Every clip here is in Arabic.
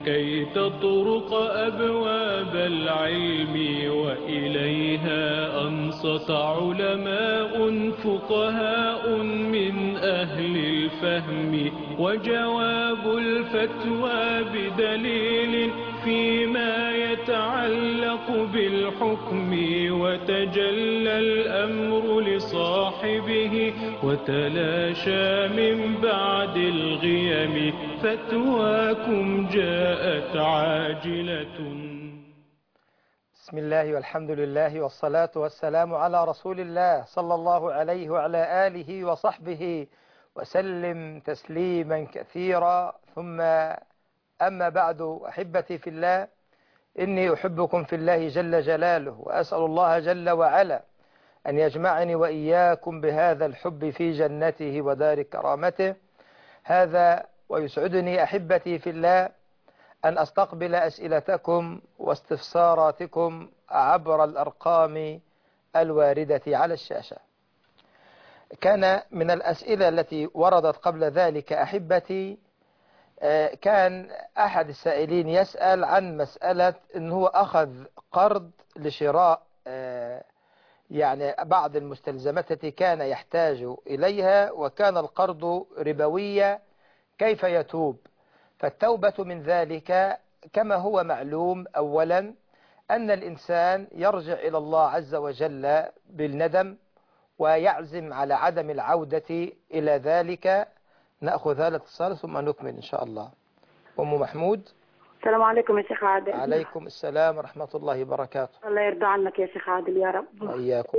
كي تطرق أبواب العلم وإليها أنصت علماء فقهاء من أهل الفهم، وجواب الفتوى بدليل فيما يتعلق بالحكم، وتجلى الأمر لصاحبه وتلاشى من بعد الغيم، فتواكم جاءت عاجلة. بسم الله والحمد لله والصلاة والسلام على رسول الله صلى الله عليه وعلى آله وصحبه وسلم تسليما كثيرا. ثم أما بعد، أحبتي في الله، إني أحبكم في الله جل جلاله، وأسأل الله جل وعلا أن يجمعني وإياكم بهذا الحب في جنته ودار كرامته. هذا ويسعدني أحبتي في الله أن أستقبل أسئلتكم واستفساراتكم عبر الأرقام الواردة على الشاشة. كان من الأسئلة التي وردت قبل ذلك أحبتي، كان أحد السائلين يسأل عن مسألة أنه هو أخذ قرض لشراء يعني بعض المستلزمات التي كان يحتاج إليها، وكان القرض ربوية، كيف يتوب؟ فالتوبة من ذلك كما هو معلوم أولا أن الإنسان يرجع إلى الله عز وجل بالندم ويعزم على عدم العودة إلى ذلك. نأخذ هذا الاتصال ثم نكمل إن شاء الله. أم محمود. السلام عليكم يا شيخ عادل. عليكم السلام ورحمة الله وبركاته. الله يرضى عنك يا شيخ عادل يا رب. وإياكم.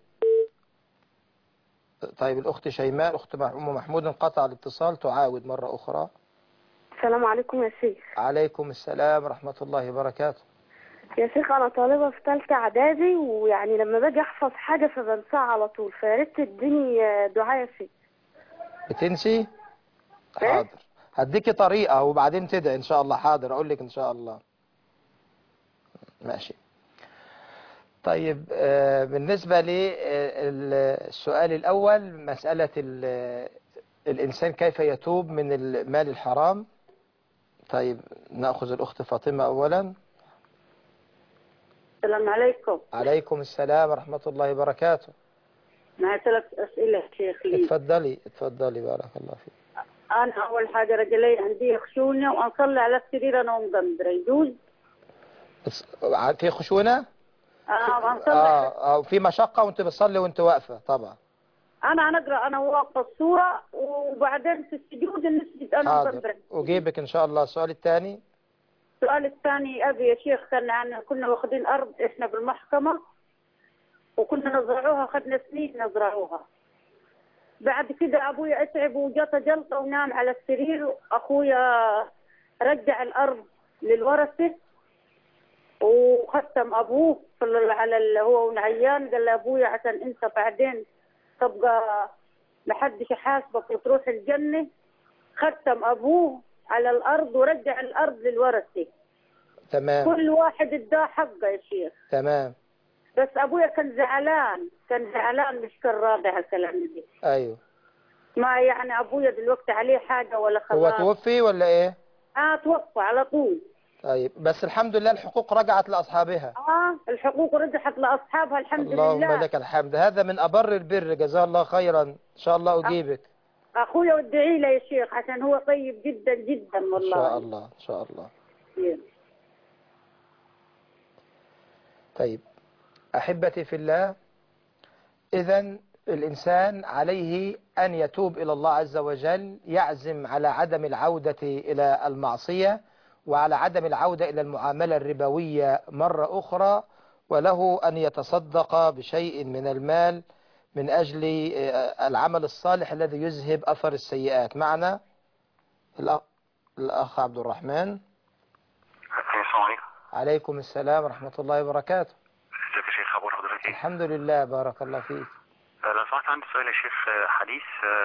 طيب الأخت شيماء، أخت أم محمود، انقطع الاتصال، تعاود مرة أخرى. السلام عليكم يا شيخ. عليكم السلام ورحمة الله وبركاته. يا شيخ أنا طالبة في ثالثة إعدادي، ويعني لما باجي أحفظ حاجة فبنساها على طول، فيا ريت تديني دعاء يا شيخ. بتنسي؟ حاضر، هديكي طريقة وبعدين تدعي إن شاء الله. حاضر، أقول لك إن شاء الله. ماشي. طيب بالنسبة للسؤال الأول، مسألة الإنسان كيف يتوب من المال الحرام. طيب نأخذ الأخت فاطمة أولا. السلام عليكم. عليكم السلام ورحمة الله وبركاته. معي 3 أسئلة شيخ لي. اتفضلي بارك الله فيك. أنا أول حاجة رجلي عندي خشونة وأصلي على السرير أنا ومقدرة، يجوز؟ في خشونة؟ في مشقة وأنت بتصلي وأنت واقفة طبعا. أنا هنقرأ أنا واقفة الصورة، وبعدين في السجود نسجد أنا ومقدرة. أجيبك إن شاء الله. السؤال الثاني. السؤال الثاني، أبي يا شيخ، كنا واخدين أرض إحنا بالمحكمة وكنا نزرعوها، خدنا سنين نزرعوها. بعد كده أبويا أتعب وجات جلطة ونام على السرير، أخويا رجع الأرض للورثة وختم أبوه على هو ونعيان، قال لأبويا عشان أنت بعدين تبقى محدش يحاسبك وتروح الجنة. ختم أبوه على الأرض ورجع الأرض للورثة. تمام. كل واحد اداه حقه يا شيخ. تمام. بس أبويا كان زعلان مش كان راضي على الكلام ده. أيوه. ما يعني أبويا دلوقتي عليه حاجة ولا خلاص؟ هو توفي ولا إيه؟ توفى على طول. طيب بس الحمد لله الحقوق رجعت لأصحابها. الحقوق رجعت لأصحابها الحمد لله. اللهم لك الحمد. هذا من أبر البر، جزاه الله خيرا. إن شاء الله أجيبك. أخويا وادعي له يا شيخ عشان هو طيب جدا جدا والله. إن شاء الله إن شاء الله. طيب أحبتي في الله، إذن الإنسان عليه أن يتوب إلى الله عز وجل، يعزم على عدم العودة إلى المعصية وعلى عدم العودة إلى المعاملة الربوية مرة أخرى، وله أن يتصدق بشيء من المال من أجل العمل الصالح الذي يذهب أثر السيئات. معنا الأخ عبد الرحمن. السلام عليكم. عليكم السلام ورحمة الله وبركاته. ازيك يا شيخ، أخبار حضرتك ايه؟ الحمد لله بارك الله فيك. لو سمحت عندي سؤال يا شيخ. حديث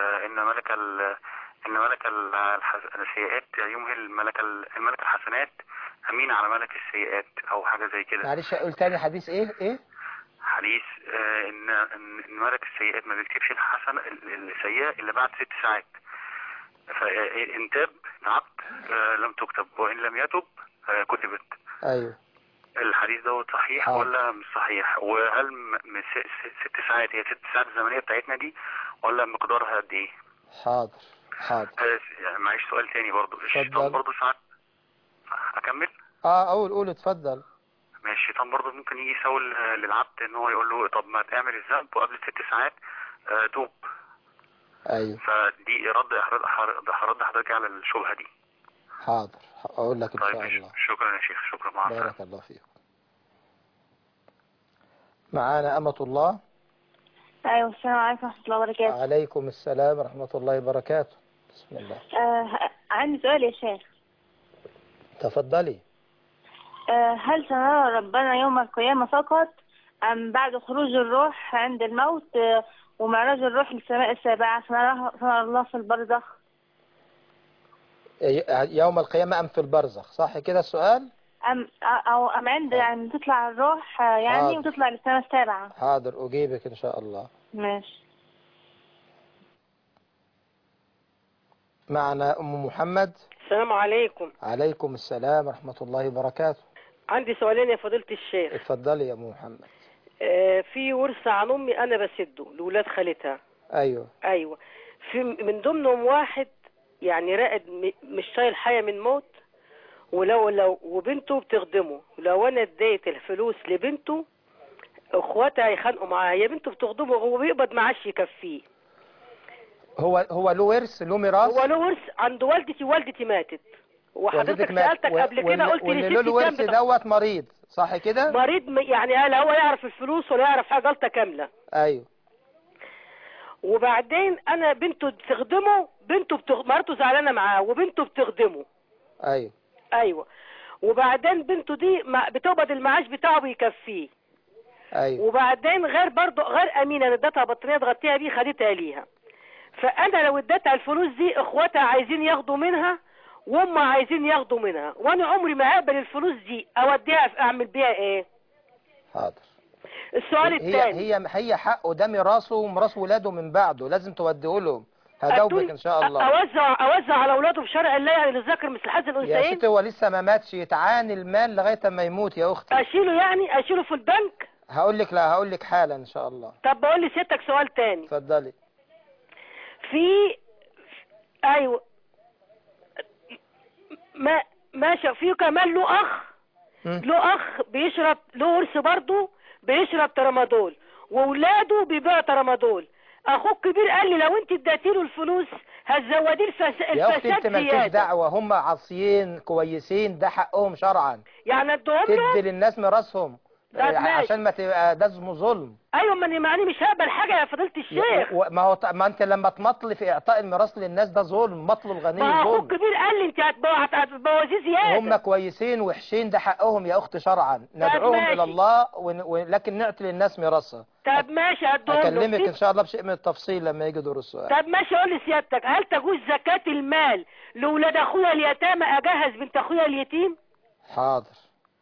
إن ملك السيئات يمهل ملك الحسنات أمين على ملك السيئات أو حاجة زي كده. معلش قول تاني، حديث إيه؟ حديث إن ملك السيئات ما بيكتبش السيئة إلا بعد 6 ساعات. فإن تاب العبد لم تكتب، وإن لم يتب كتبت. أيوه. الحديث ده صحيح ولا مش صحيح؟ وهل من 6 ساعات هي 6 ساعات الزمنية بتاعتنا دي ولا مقدارها قد ايه؟ حاضر. يعني معيش سؤال تاني برضو. الشيطان برضو ساعات اكمل؟ قول اتفضل. ماشي. الشيطان برضو ممكن يجي يسول للعبد ان هو يقول له طب ما تعمل الذنب وقبل 6 ساعات توب. ايوه. فدي هرد حضرتك على الشبهة دي. حاضر اقول لك ان شاء الله. شكرا يا شيخ. شكرا. مع السلامة. بارك الله فيكم. معانا أمة الله. ايوه السلام عليكم ورحمه الله وبركاته. عليكم السلام ورحمه الله وبركاته. بسم الله. عندي سؤال يا شيخ. تفضلي. هل سنرى ربنا يوم القيامه فقط ام بعد خروج الروح عند الموت ومعراج الروح للسماء السابعه سنرى الله في البرزخ؟ يوم القيامه ام في البرزخ، صح كده السؤال؟ أم عند يعني تطلع الروح يعني وتطلع للسماء السابعة. حاضر أجيبك إن شاء الله. ماشي. معنا أم محمد. السلام عليكم. عليكم السلام ورحمة الله وبركاته. عندي سؤالين يا فضيلة الشيخ. اتفضلي يا أم محمد. في ورث عن أمي أنا بسده لولاد خالتها. أيوه. في من ضمنهم واحد يعني رائد مش شايل حاجة من موت، ولو وبنته بتخدمه، لو انا اديت الفلوس لبنته اخواتها هيخانقوا معاها، هي بنته بتخدمه وهو بيقبض معاش يكفيه. هو له ورث، له ميراث؟ هو له ورث عند والدتي ماتت، وحضرتك سألتك قبل كده قلت لي له الورث دوت مريض صح كده؟ مريض يعني هل هو يعرف الفلوس ولا يعرف حاجه غلطه كامله؟ ايوه. وبعدين انا بنته بتخدمه، مرته زعلانه معاه وبنته بتخدمه. ايوه. وبعدين بنته دي بتقبض المعاش بتاعه بيكفيه. ايوه. وبعدين غير امينه، انا اديتها بطاريه تغطيها بيه خدتها ليها. فانا لو اديتها الفلوس دي اخواتها عايزين ياخدوا منها وهم عايزين ياخدوا منها، وانا عمري ما اقبل الفلوس دي اوديها اعمل بيها ايه؟ حاضر. السؤال الثاني، هي حقه، ده ميراثه وميراث ولاده من بعده، لازم توديه لهم. هجاوبك ان شاء الله. اوزع على اولاده بشرع الله يعني للذكر مثل حظ الانثيين. يا ستي هو لسه ما ماتش، يتعاني المال لغايه ما يموت يا اختي. اشيله في البنك؟ هقول لك حالا ان شاء الله. طب بقول لي سيادتك سؤال تاني. اتفضلي. ايوه ماشي. في كمان له اخ بيشرب، له ورث برضه بيشرب ترامادول واولاده بيبيعوا ترامادول. اخوه الكبير قال لي لو انت اديتيله الفلوس هتزوديه الفساد. يا اختي انت مالكيش دعوه، هم عاصيين كويسين، ده حقهم شرعا. يعني ادهم له تدي للناس ميراثهم عشان ما تبقى ده اسمه ظلم. ايوه ماني مش هقبل حاجه يا فضيله الشيخ. ما انت لما تمطل في اعطاء الميراث للناس ده ظلم، مطل الغني ظلم. اخوه الكبير قال لي انت هتبوظيه زياده. هم كويسين وحشين، ده حقهم يا اخت شرعا، ندعوهم الى الله لكن نعطي للناس ميراثها. طب ماشي ادهم له. اكلمك ان شاء الله بشيء من التفصيل لما يجي دور السؤال. طب ماشي. قول لي سيادتك، هل تجوز زكاه المال لاولاد اخويا اليتامى اجهز بنت اخويا اليتيم؟ حاضر.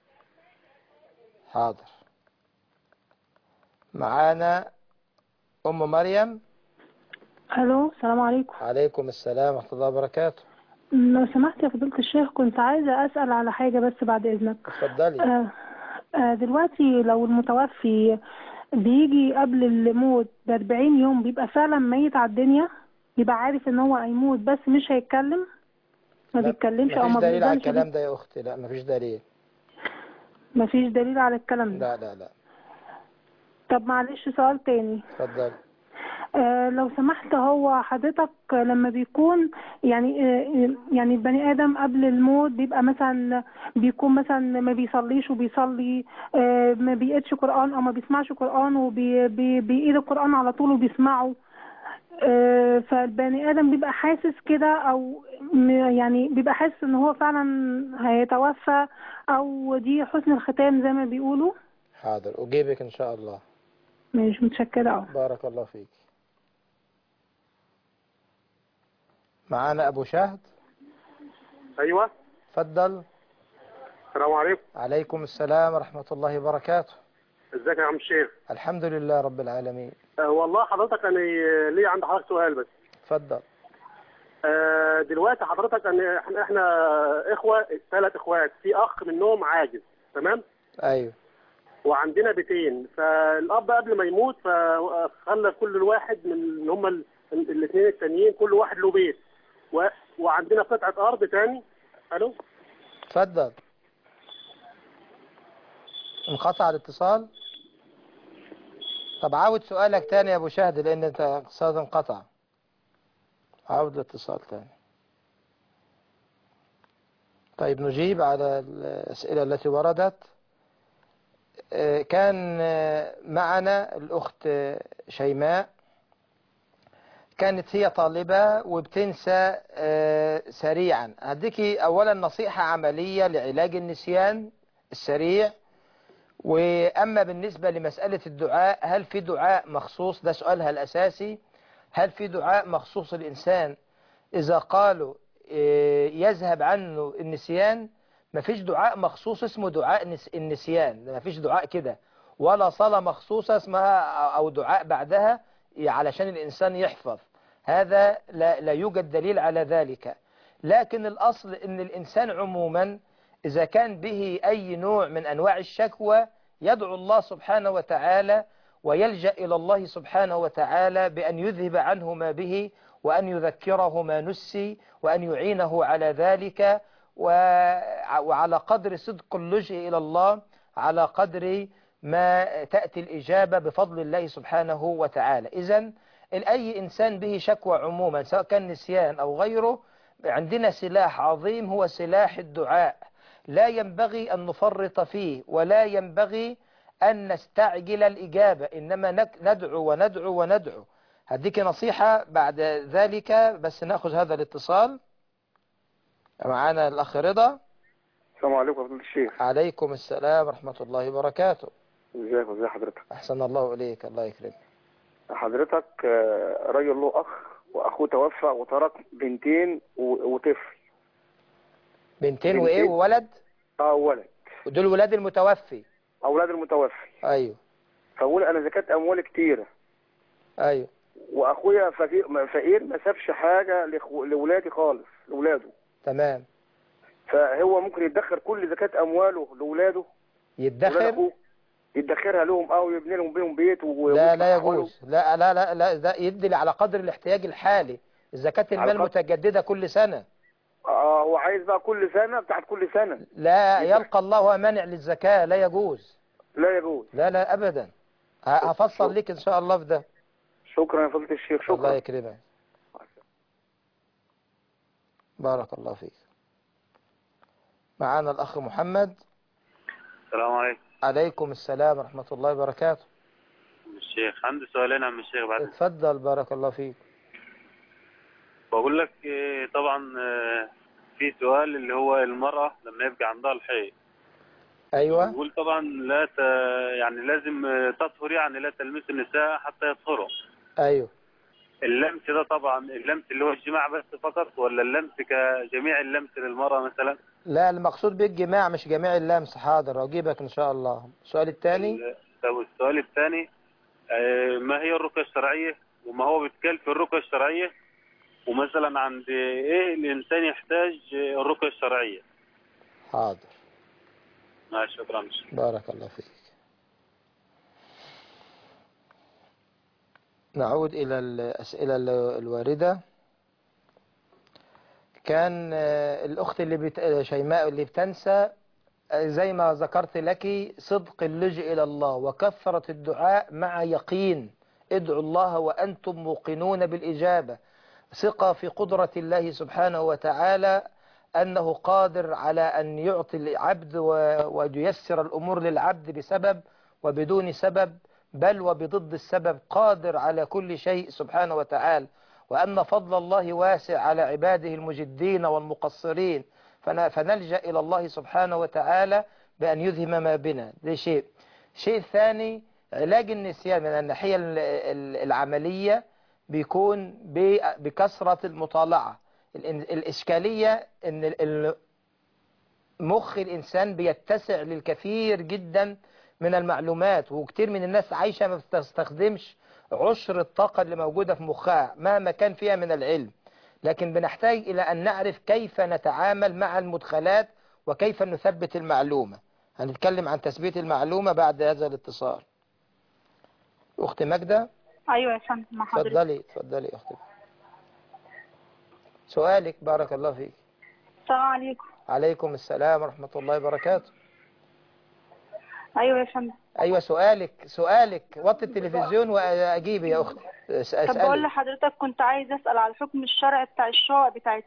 معانا أم مريم. الو السلام عليكم. عليكم السلام ورحمة الله وبركاته. لو سمحت يا فضيلة الشيخ كنت عايزة أسأل على حاجة بس بعد إذنك. اتفضلي. دلوقتي لو المتوفي بيجي قبل الموت ب40 يوم بيبقى فعلا ميت على الدنيا، بيبقى عارف ان هو هيموت بس مش هيتكلم، ما بيتكلمش او ما مفيش دليل على الكلام ده يا أختي. لا مفيش دليل. مفيش دليل على الكلام ده. لا. طب معلش سؤال تاني. اتفضلي. لو سمحت، هو حضرتك لما بيكون يعني البني آدم قبل الموت بيبقى مثلا بيكون مثلا ما بيصليش وبيصلي، ما بيقرأش قرآن أو ما بيسمعش قرآن وبيقرأ القرآن على طول وبيسمعه، فالبني آدم بيبقى حاسس كده أو يعني بيبقى حاسس إن هو فعلا هيتوفى أو دي حسن الختام زي ما بيقولوا. حاضر أجيبك إن شاء الله. مش متشكرة. بارك الله فيك. معانا أبو شهد. أيوة. اتفضل. السلام عليكم. عليكم السلام ورحمة الله وبركاته. ازيك يا عم الشيخ؟ الحمد لله رب العالمين. والله حضرتك أنا ليه عند حضرتك سؤال بس. اتفضل. دلوقتي حضرتك ان احنا اخوه 3 اخوات، في اخ منهم عاجز، تمام؟ ايوه. وعندنا بيتين، فالاب قبل ما يموت فخلى كل واحد من اللي هم الاثنين التانيين كل واحد له بيت، وعندنا قطعه ارض تاني. الو، اتفضل. انقطع الاتصال. طب عاود سؤالك تاني يا ابو شهد، لان انت اتصال انقطع. عاود الاتصال تاني. طيب نجيب على الأسئلة التي وردت. كان معنا الأخت شيماء، كانت هي طالبة وبتنسى سريعا. هديكي أولا نصيحة عملية لعلاج النسيان السريع. وأما بالنسبة لمسألة الدعاء، هل في دعاء مخصوص؟ ده سؤالها الأساسي. هل في دعاء مخصوص الإنسان إذا قالوا يذهب عنه النسيان؟ مفيش دعاء مخصوص اسمه دعاء النسيان، مفيش دعاء كده، ولا صلاة مخصوصة اسمها أو دعاء بعدها علشان الإنسان يحفظ. هذا لا يوجد دليل على ذلك. لكن الأصل إن الإنسان عموما إذا كان به أي نوع من أنواع الشكوى يدعو الله سبحانه وتعالى ويلجأ إلى الله سبحانه وتعالى بأن يذهب عنه ما به، وأن يذكره ما نسي، وأن يعينه على ذلك. وعلى قدر صدق اللجئ إلى الله على قدر ما تأتي الإجابة بفضل الله سبحانه وتعالى. إذن أي إنسان به شكوى عموما سواء كان نسيان أو غيره، عندنا سلاح عظيم هو سلاح الدعاء، لا ينبغي أن نفرط فيه ولا ينبغي أن نستعجل الإجابة، إنما ندعو وندعو وندعو. هديك نصيحة بعد ذلك، بس نأخذ هذا الاتصال. معانا الأخ رضا. السلام عليكم ورحمة الله الشيخ. عليكم السلام ورحمة الله وبركاته. ازيك وازي حضرتك؟ أحسن الله إليك، الله يكرمك. حضرتك رجل له أخ وأخوه توفى وترك بنتين وطفل. بنتين وإيه وولد؟ ولد. ودول ولاد المتوفي؟ أولاد المتوفي. أيوه. فأقول أنا زكاة أموالي كتيرة. أيوه. وأخويا فقير ما سابش حاجة لولادي خالص، لولاده. تمام. فهو ممكن يدخر كل زكاة أمواله لولاده؟ يدخر؟ يدخرها لهم ويبني لهم بيهم بيت لا يجوز. لا ده يدي على قدر الاحتياج الحالي. زكاة المال متجددة كل سنة. هو عايز بقى كل سنة بتاعت كل سنة. لا يلقى الله مانع للزكاة، لا يجوز. لا يجوز. لا أبدا. هفصل لك إن شاء الله في ده. شكرا يا فضيلة الشيخ. شكرا. الله يكرمك. بارك الله فيك. معانا الأخ محمد. السلام عليكم. عليكم السلام ورحمة الله وبركاته. الشيخ عندي سؤالين عم الشيخ بعد. اتفضل بارك الله فيك. بقول لك طبعا في سؤال اللي هو المرأة لما يبقى عندها الحيض. ايوه. بقول طبعا لا يعني لازم تطهر، يعني لا تلمس النساء حتى يطهروا. ايوه. اللمس ده طبعا اللمس اللي هو الجماع بس فقط، ولا اللمس كجميع اللمس للمرأة مثلا؟ لا المقصود بالجماع مش جميع اللمس. حاضر اجيبك ان شاء الله. السؤال الثاني. طب السؤال الثاني ما هي الرقية الشرعية وما هو بيتكلم في الرقية الشرعية، ومثلا عند ايه الانسان يحتاج الرقية الشرعية؟ حاضر. شكرا. بارك الله فيك. نعود إلى الأسئلة الواردة. كان الأخت اللي شيماء اللي بتنسى، زي ما ذكرت لك، صدق اللجئ إلى الله وكثرة الدعاء مع يقين. ادعوا الله وأنتم موقنون بالإجابة، ثقة في قدرة الله سبحانه وتعالى أنه قادر على أن يعطي العبد وييسر الأمور للعبد بسبب وبدون سبب، بل وبضد السبب، قادر على كل شيء سبحانه وتعالى، وأن فضل الله واسع على عباده المجدين والمقصرين، فنلجأ إلى الله سبحانه وتعالى بأن يذهم ما بنا. ده شيء ثاني، علاج النسيان من الناحية العملية بيكون بكثرة المطالعة. الإشكالية أن مخ الإنسان بيتسع للكثير جدا من المعلومات، وكتير من الناس عايشة ما بتستخدمش عشر الطاقة اللي موجودة في مخها مهما كان فيها من العلم. لكن بنحتاج إلى أن نعرف كيف نتعامل مع المدخلات وكيف نثبت المعلومة. هنتكلم عن تثبيت المعلومة بعد هذا الاتصال. أختي ماجدة. أيوة يا فندم مع حضرتك. اتفضلي يا أختي. سؤالك. بارك الله فيك. السلام عليكم. عليكم السلام ورحمة الله وبركاته. أيوة يا فندم. أيوة سؤالك وطي التلفزيون وأجيب يا أختي. طب بقول لحضرتك كنت عايز أسأل على الحكم الشرعي بتاع الشقق بتاعت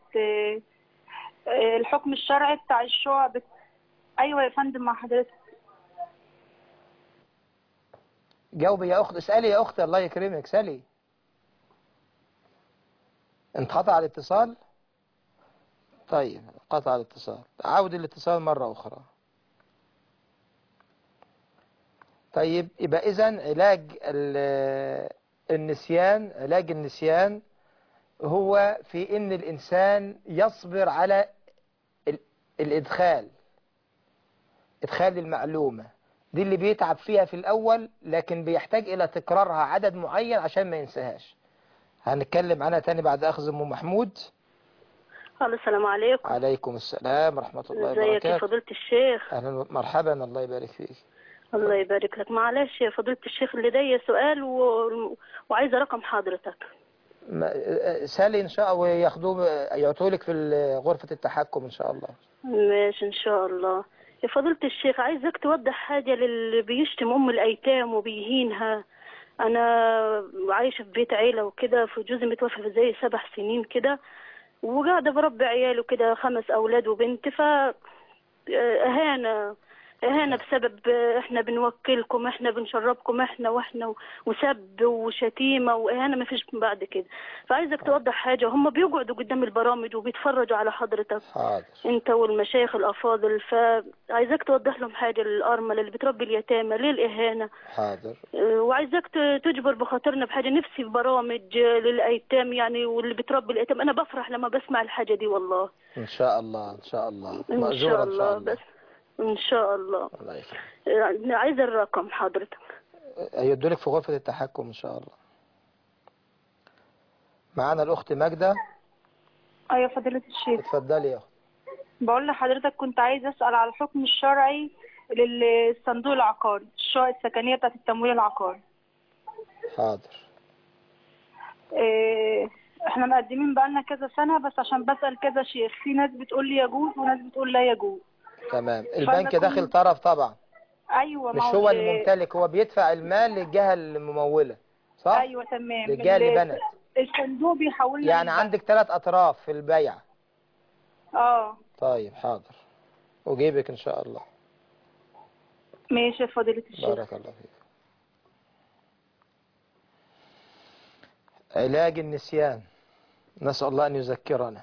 الحكم الشرعي بتاع الشقق أيوة يا فندم مع حضرتك. جاوبي يا أخت. اسألي يا أختي الله يكرمك. اسألي. انقطع الاتصال. طيب قطع الاتصال. عاود الاتصال مرة أخرى. طيب يبقى إذن علاج النسيان هو في إن الإنسان يصبر على إدخال المعلومة دي اللي بيتعب فيها في الأول، لكن بيحتاج إلى تكرارها عدد معين عشان ما ينساهاش. هنتكلم عنها تاني بعد أخذ أم محمود. السلام عليكم. عليكم السلام ورحمة الله وبركاته. ازيك يا فضيلة الشيخ؟ أهلا مرحبا. الله يبارك فيك. الله يبارك لك. معلش يا فضيلة الشيخ لدي سؤال وعايزة رقم حضرتك. سالي إن شاء الله وياخدوه يعطوا لك في غرفة التحكم إن شاء الله. ماشي إن شاء الله. يا فضيلة الشيخ عايزك توضح حاجة للي بيشتم أم الأيتام وبيهينها. أنا عايشة في بيت عيلة وكده، في جوزي متوفى في زي 7 سنين كده، وقاعدة بربي عياله كده 5 أولاد وبنت. إهانة بسبب إحنا بنوكلكم، إحنا بنشربكم، واحنا وسب وشتيمة وإهانة ما فيش من بعد كده. فعايزك توضح حاجة. هم بيقعدوا قدام البرامج وبيتفرجوا على حضرتك. حاضر. أنت والمشايخ الأفاضل، فعايزك توضح لهم حاجة للأرملة اللي بتربي اليتامى ليه الإهانة. حاضر. وعايزك تجبر بخاطرنا بحاجة. نفسي في برامج للأيتام يعني واللي بتربي الأيتام. أنا بفرح لما بسمع الحاجة دي والله. إن شاء الله إن شاء الله. إن شاء الله. بس إن شاء الله. الله يخليك. عايزة الرقم حضرتك. هيدولك في غرفة التحكم إن شاء الله. معانا الأخت ماجدة. أيوة فضيلة الشيخ. اتفضلي يا أخت. بقول لحضرتك كنت عايز أسأل على الحكم الشرعي للصندوق العقاري، الشقق السكنية بتاعت التمويل العقاري. حاضر. احنا مقدمين بقالنا كذا سنة، بس عشان بسأل كذا شيخ، في ناس بتقول لي يجوز وناس بتقول لا يجوز. تمام. البنك داخل طرف طبعا. ايوه. مش هو الممتلك، هو بيدفع المال للجهة الممولة صح؟ ايوه تمام. للجهة اللي بنت. الصندوق بيحول يعني عندك 3 أطراف في البيع. طيب حاضر. أجيبك إن شاء الله. ماشي يا فضيلة الشيخ. بارك الله فيك. علاج النسيان، نسأل الله أن يذكرنا.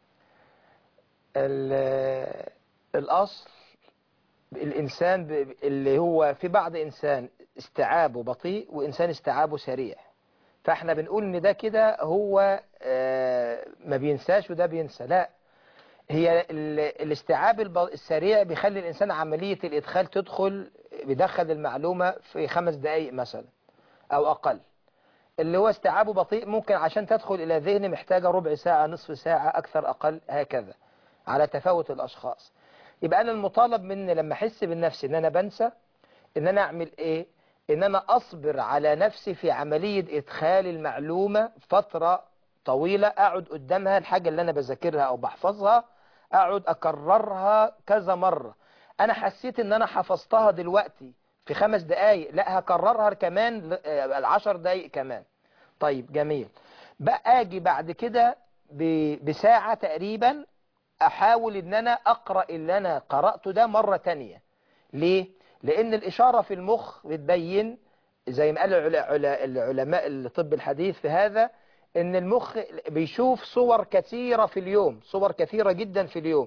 الأصل الإنسان اللي هو في بعض إنسان استيعابه بطيء وإنسان استيعابه سريع، فإحنا بنقول إن ده كده هو ما بينساش وده بينسى. لا، هي الاستيعاب السريع بيخلي الإنسان عملية الإدخال بيدخل المعلومة في 5 دقايق مثلا أو أقل. اللي هو استيعابه بطيء ممكن عشان تدخل إلى ذهني محتاجة ربع ساعة، نصف ساعة، أكثر أقل، هكذا على تفاوت الأشخاص. يبقى أنا المطالب مني لما أحس بالنفس إن أنا بنسى، إن أنا أعمل إيه؟ إن أنا أصبر على نفسي في عملية إدخال المعلومة فترة طويلة، أقعد قدامها الحاجة اللي أنا بذاكرها أو بحفظها، أقعد أكررها كذا مرة. أنا حسيت إن أنا حفظتها دلوقتي في 5 دقايق، لا هكررها كمان 10 دقايق كمان. طيب جميل. بقى أجي بعد كده بساعة تقريبا أحاول إن أنا أقرأ اللي أنا قرأته ده مرة تانية. ليه؟ لأن الإشارة في المخ بتبين زي ما قال العلماء الطب الحديث في هذا، إن المخ بيشوف صور كثيرة في اليوم، صور كثيرة جدا في اليوم،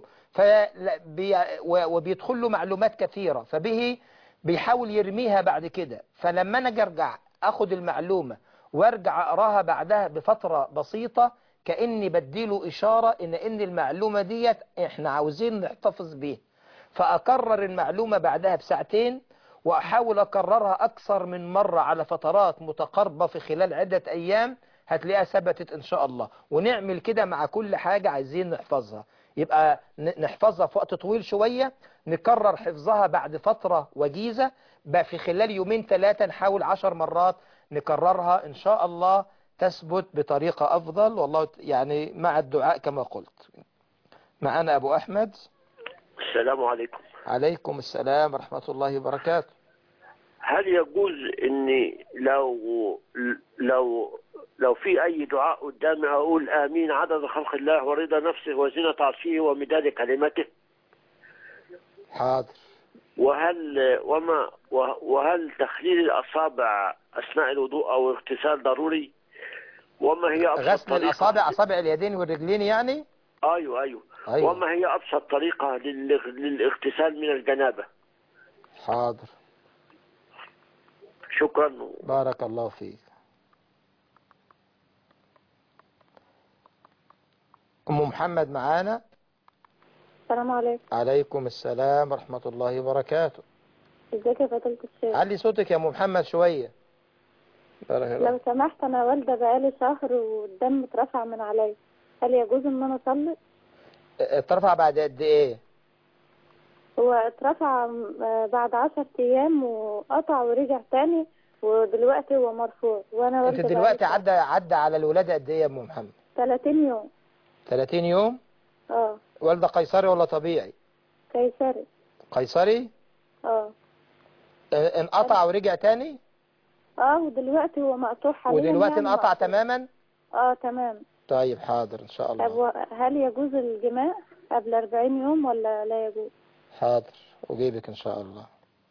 وبيدخل له معلومات كثيرة، فبه بيحاول يرميها بعد كده. فلما أنا أرجع أخد المعلومة وارجع أقراها بعدها بفترة بسيطة، كأني بديله إشارة إن المعلومة ديت إحنا عاوزين نحتفظ بيها. فأكرر المعلومة بعدها بساعتين، وأحاول أكررها أكثر من مرة على فترات متقاربة في خلال عدة أيام، هتلاقيها ثبتت إن شاء الله. ونعمل كده مع كل حاجة عايزين نحفظها، يبقى نحفظها في وقت طويل شوية، نكرر حفظها بعد فترة وجيزة، بقى في خلال يومين 3 نحاول 10 مرات نكررها إن شاء الله تثبت بطريقة أفضل. والله يعني مع الدعاء كما قلت. معنا أبو أحمد. السلام عليكم. عليكم السلام ورحمة الله وبركاته. هل يجوز اني لو في اي دعاء قدامي اقول امين عدد خلق الله ورضا نفسه وزنة عرشه ومداد كلمته؟ حاضر. وهل تخليل الاصابع اثناء الوضوء او الاغتسال ضروري؟ وما هي ابسط غسل طريقة؟ الأصابع، أصابع اليدين والرجلين يعني؟ ايوه. وما هي ابسط طريقة للاغتسال من الجنابة؟ حاضر. شكرا. بارك الله فيك. أم محمد معانا. السلام عليكم. عليكم السلام ورحمة الله وبركاته. ازيك يا فضيلة الشيخ؟ علي صوتك يا أم محمد شوية. بارك الله. لو سمحت، أنا والدة بقالي شهر والدم اترفع من عليا، هل يجوز إن أنا أصلي؟ اترفع بعد قد إيه؟ هو اترفع بعد 10 أيام وقطع ورجع تاني، ودلوقتي هو مرفوع وأنا والدة. أنت دلوقتي عدى على الولادة قد إيه يا أم محمد؟ 30 يوم. 30 يوم؟ والدة قيصري ولا طبيعي؟ قيصري. قيصري؟ انقطع ورجع تاني؟ ودلوقتي هو مقطوع حاليا. ودلوقتي يعني انقطع تماما؟ تمام. طيب حاضر إن شاء الله. طب هل يجوز الجماع قبل 40 يوم ولا لا يجوز؟ حاضر أجيبك إن شاء الله.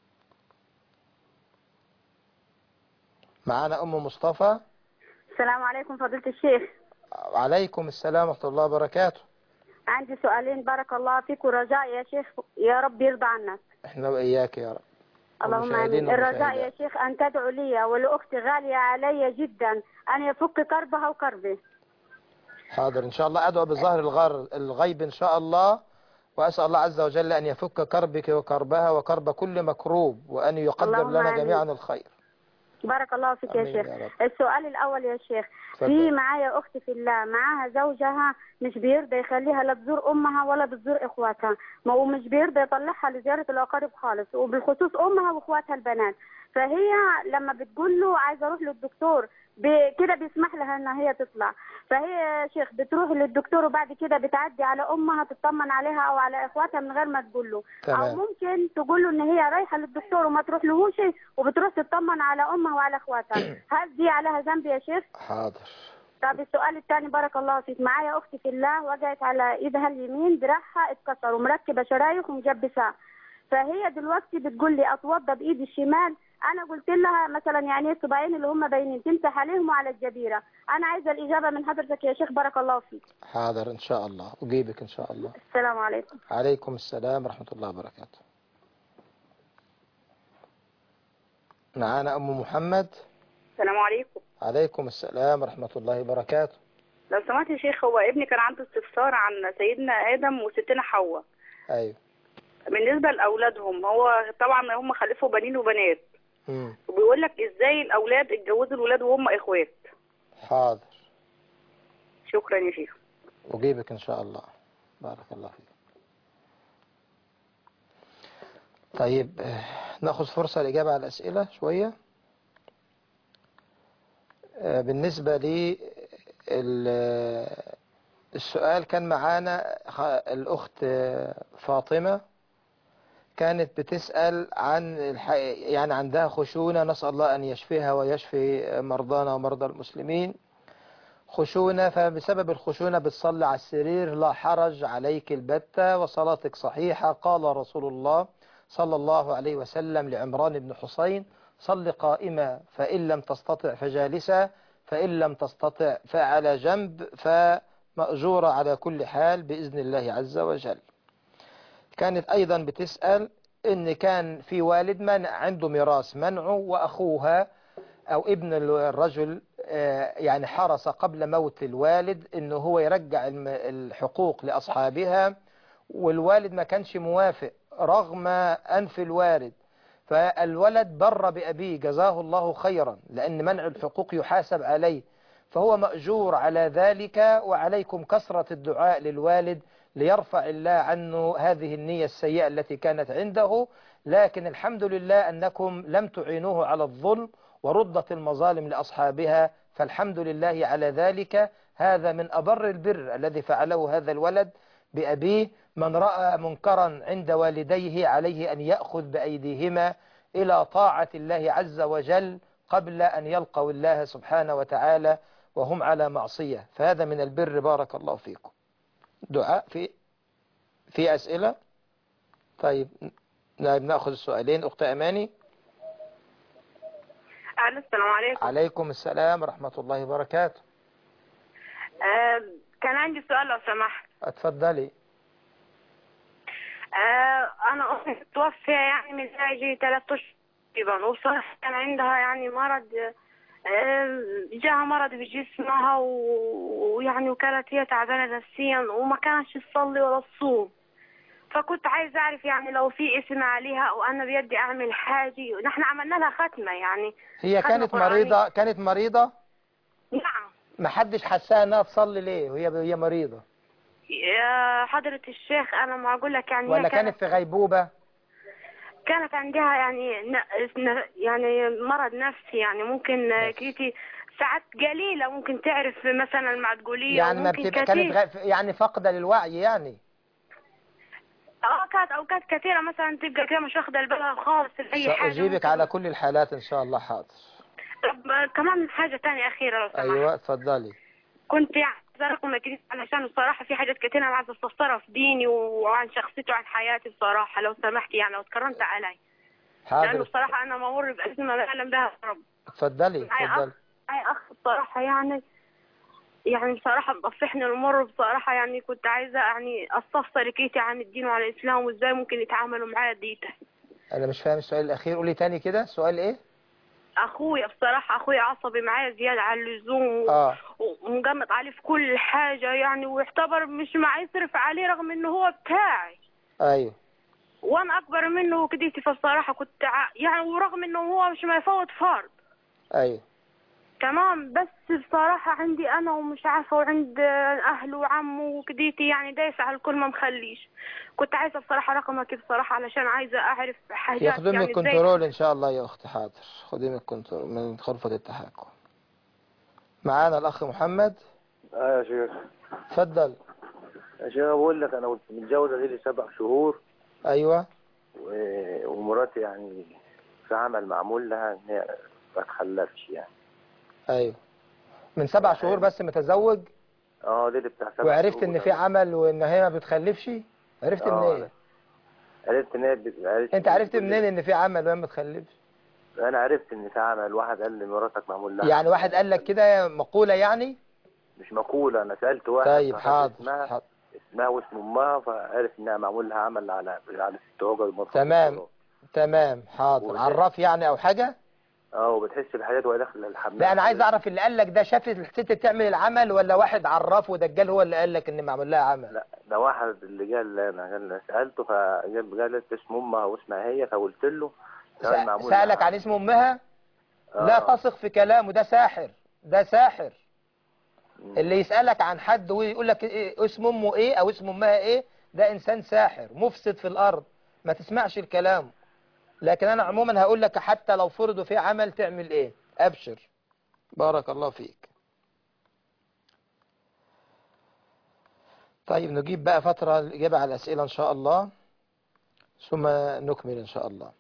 معانا أم مصطفى. السلام عليكم فضيلة الشيخ. وعليكم السلام ورحمة الله وبركاته. عندي سؤالين بارك الله فيك، ورجاء يا شيخ يا رب يرضى عنك. احنا وإياك يا رب. اللهم آمين. الرجاء يا شيخ أن تدعو لي ولأختي غالية علي جدا أن يفك كربها وكربي. حاضر إن شاء الله. أدعو بظهر الغيب إن شاء الله، وأسأل الله عز وجل أن يفك كربك وكربها وكرب كل مكروب، وأن يقدر لنا جميعا الخير. بارك الله فيك يا شيخ. السؤال الأول يا شيخ، فضل. في معايا أختي في الله، معاها زوجها مش بيرضى يخليها لا تزور أمها ولا بتزور إخواتها، ومش بيرضى يطلعها لزيارة الأقارب خالص، وبالخصوص أمها وإخواتها البنات. فهي لما بتقول له عايزة أروح للدكتور كده بيسمح لها ان هي تطلع، فهي يا شيخ بتروح للدكتور وبعد كده بتعدي على امها تطمن عليها او على اخواتها من غير ما تقول له. او ممكن تقول له ان هي رايحه للدكتور وما تروح لهوش وبتروح تطمن على امها وعلى اخواتها. هل دي عليها ذنب يا شيخ؟ حاضر. طب السؤال الثاني بارك الله فيك، معايا اختي في الله وجعت على ايدها اليمين دراعها اتكسر ومركبه شرايح ومجبسه، فهي دلوقتي بتقول لي اتوضى بايدي الشمال. انا قلت لها مثلا يعني الصباعين اللي هم باينين تمسح عليهم وعلى الجبيره. انا عايزه الاجابه من حضرتك يا شيخ بارك الله فيك. حاضر ان شاء الله اجيبك ان شاء الله. السلام عليكم. عليكم السلام ورحمه الله وبركاته. معانا ام محمد. السلام عليكم. عليكم السلام ورحمه الله وبركاته. لو سمحت يا شيخ، هو ابني كان عنده استفسار عن سيدنا ادم وستنا حواء. ايوه. بالنسبه لاولادهم، هو طبعا هم خلفوا بنين وبنات. وبيقول لك ازاي الاولاد اتجوزوا الولاد وهم اخوات. حاضر. شكرا يا شيخ. اجيبك ان شاء الله. بارك الله فيك. طيب ناخذ فرصه الاجابه على الاسئله شويه. بالنسبه لي السؤال كان معانا الاخت فاطمه، كانت بتسأل عن يعني عندها خشونة، نسأل الله أن يشفيها ويشفي مرضانا ومرضى المسلمين. خشونة، فبسبب الخشونة بتصلي على السرير، لا حرج عليك البتة وصلاتك صحيحة. قال رسول الله صلى الله عليه وسلم لعمران بن حسين: صل قائمة فإن لم تستطع فجالسة، فإن لم تستطع فعلى جنب، فمأجورة على كل حال بإذن الله عز وجل. كانت أيضا بتسأل إن كان في والد عنده ميراث منعه، وأخوها أو ابن الرجل يعني حرص قبل موت الوالد إنه هو يرجع الحقوق لأصحابها، والوالد ما كانش موافق رغم أنف الوالد، فالولد بر بأبيه جزاه الله خيرا، لأن منع الحقوق يحاسب عليه، فهو مأجور على ذلك، وعليكم كثرة الدعاء للوالد ليرفع الله عنه هذه النية السيئة التي كانت عنده. لكن الحمد لله أنكم لم تعينوه على الظلم وردت المظالم لأصحابها، فالحمد لله على ذلك. هذا من أبر البر الذي فعله هذا الولد بأبيه. من رأى منكرا عند والديه عليه أن يأخذ بأيديهما إلى طاعة الله عز وجل قبل أن يلقوا الله سبحانه وتعالى وهم على معصية، فهذا من البر. بارك الله فيكم. دعاء في أسئلة؟ طيب نأخذ السؤالين. أخت أماني. السلام عليكم. عليكم السلام ورحمة الله وبركاته. كان عندي سؤال لو سمحت. اتفضلي. أنا أمي متوفية يعني من يجي 3 أشهر تقريبا، وصراحة كان عندها يعني مرض، جاها مرض في جسمها ويعني وكانت هي تعبانة نفسيا وما كانتش تصلي ولا تصوم. فكنت عايزة أعرف يعني لو في اسم عليها وأنا بيدي أعمل حاجة. نحن عملنا لها ختمة يعني. هي كانت مريضة؟ كانت مريضة؟ نعم. ما حدش حسها انها تصلي ليه وهي مريضة؟ يا حضرة الشيخ أنا ما أقول لك يعني ولا كانت في غيبوبة؟ كانت عندها يعني مرض نفسي، يعني ممكن كيتي ساعات قليلة ممكن تعرف مثلا مع تقوليه يعني ما بتبقى كانت يعني فاقدة للوعي يعني. كانت أوقات كثيرة مثلا تبقى كده مش واخدة البالها خالص لأي حاجة. سأجيبك على كل الحالات إن شاء الله. حاضر. طب كمان حاجة تانية أخيرة لو سمحت. أيوة اتفضلي. كنت يعني رقم جديد علشان بصراحة في حاجات كتير أنا عايزة أستفسرها في ديني وعن شخصيتي وعن حياتي بصراحة لو سمحتي يعني لو اتكرمت علي. حاضر. لأنه بصراحة أنا ممر بأزمة ما يعلم بها رب. اتفضلي. معي أخ بصراحة يعني بصراحة مصلحني الأمور بصراحة، يعني كنت عايزة يعني أستفسر كيتي عن الدين وعن الإسلام وإزاي ممكن يتعاملوا معايا ديته. أنا مش فاهم السؤال الأخير، قولي تاني كده. السؤال إيه؟ أخويا بصراحة أخويا عصبي معايا زيادة عن اللزوم ومجمد عليه في كل حاجة يعني، ويعتبر مش معاه يصرف عليه رغم إنه هو بتاعي. أيوه. وأنا أكبر منه وكديتي، فبصراحة كنت يعني ورغم إنه هو مش ما يفوت فرض. أيوه. تمام. بس بصراحة عندي أنا ومش عارفة وعند أهله وعمه وكديتي يعني دايس على الكل ما مخليش. كنت عايزة بصراحة رقمك بصراحة علشان عايزة أعرف حاجات ياخدوا من يعني الكنترول إن شاء الله يا أختي. حاضر. خدي من الكنترول من غرفة التحكم. معانا الأخ محمد. يا شيخ. اتفضل. يا شيخ بقول لك أنا كنت متجوزة لي 7 شهور. أيوه. ومراتي يعني في عمل معمول لها إن هي ما تخلفش يعني. أيوه. من 7 شهور بس متزوج؟ دي بتاع 7 شهور. وعرفت إن في عمل وإن هي ما بتخلفش؟ عرفت منين؟ عرفت إن هي أنت عرفت منين إن في عمل وهي ما بتخلفش؟ أنا عرفت إن في عمل. واحد قال لي مراتك معمول لها. يعني واحد قال لك كده مقولة يعني؟ مش مقولة، أنا سألت واحد. طيب حاضر. اسمها واسم أمها، فعرف إنها معمول لها عمل على 6 عقد. تمام حاضر. عرف يعني أو حاجة؟ وبتحس بحاجات وهي داخل الحمام. لا أنا عايز أعرف اللي قال لك ده شاف الست بتعمل العمل ولا واحد عرفه ودجال هو اللي قال لك إن معمول لها عمل؟ لا ده واحد اللي قال سألته فقال اسم أمها واسمها هي، فقلت له سألك عن اسم أمها؟ لا تثق في كلامه، ده ساحر. ده ساحر. اللي يسألك عن حد ويقول لك إيه اسم أمه إيه أو اسم أمها إيه، ده إنسان ساحر مفسد في الأرض، ما تسمعش الكلام. لكن أنا عموما هقول لك حتى لو فرضوا في عمل تعمل إيه. أبشر. بارك الله فيك. طيب نجيب بقى فترة الإجابة على الأسئلة إن شاء الله ثم نكمل إن شاء الله.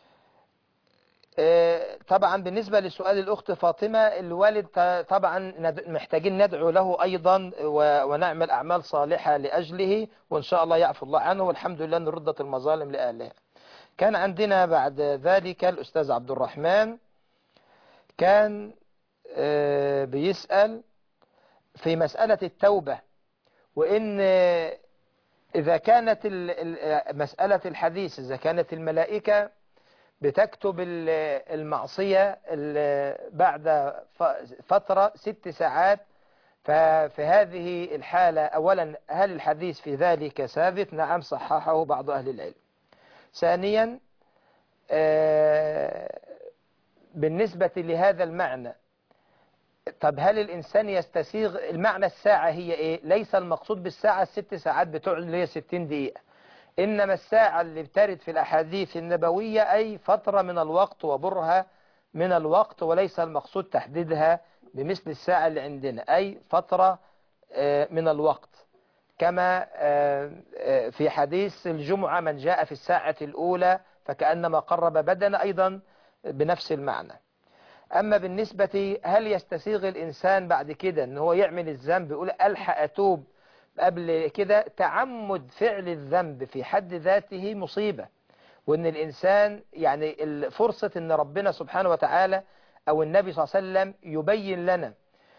طبعا بالنسبة لسؤال الأخت فاطمة، الوالد طبعا محتاجين ندعو له أيضا ونعمل أعمال صالحة لأجله، وإن شاء الله يعفو الله عنه، والحمد لله أن ردت المظالم لأهلها. كان عندنا بعد ذلك الأستاذ عبد الرحمن كان بيسأل في مسألة التوبة، وإن إذا كانت مسألة الحديث إذا كانت الملائكة بتكتب المعصية بعد فترة 6 ساعات، ففي هذه الحالة أولا هل الحديث في ذلك ثابت؟ نعم صححه بعض أهل العلم. ثانيا بالنسبة لهذا المعنى طب هل الإنسان يستسيغ المعنى الساعة هي إيه؟ ليس المقصود بالساعة 6 ساعات بتوع اللي هي 60 دقيقة، إنما الساعة اللي بترد في الأحاديث النبوية أي فترة من الوقت وبرهة من الوقت، وليس المقصود تحديدها بمثل الساعة اللي عندنا، أي فترة من الوقت، كما في حديث الجمعة من جاء في الساعة الأولى فكأنما قرب بدنه أيضا بنفس المعنى. أما بالنسبة هل يستسيغ الإنسان بعد كده أنه هو يعمل الذنب يقول ألحق أتوب قبل كده؟ تعمد فعل الذنب في حد ذاته مصيبة، وأن الإنسان يعني فرصة أن ربنا سبحانه وتعالى أو النبي صلى الله عليه وسلم يبين لنا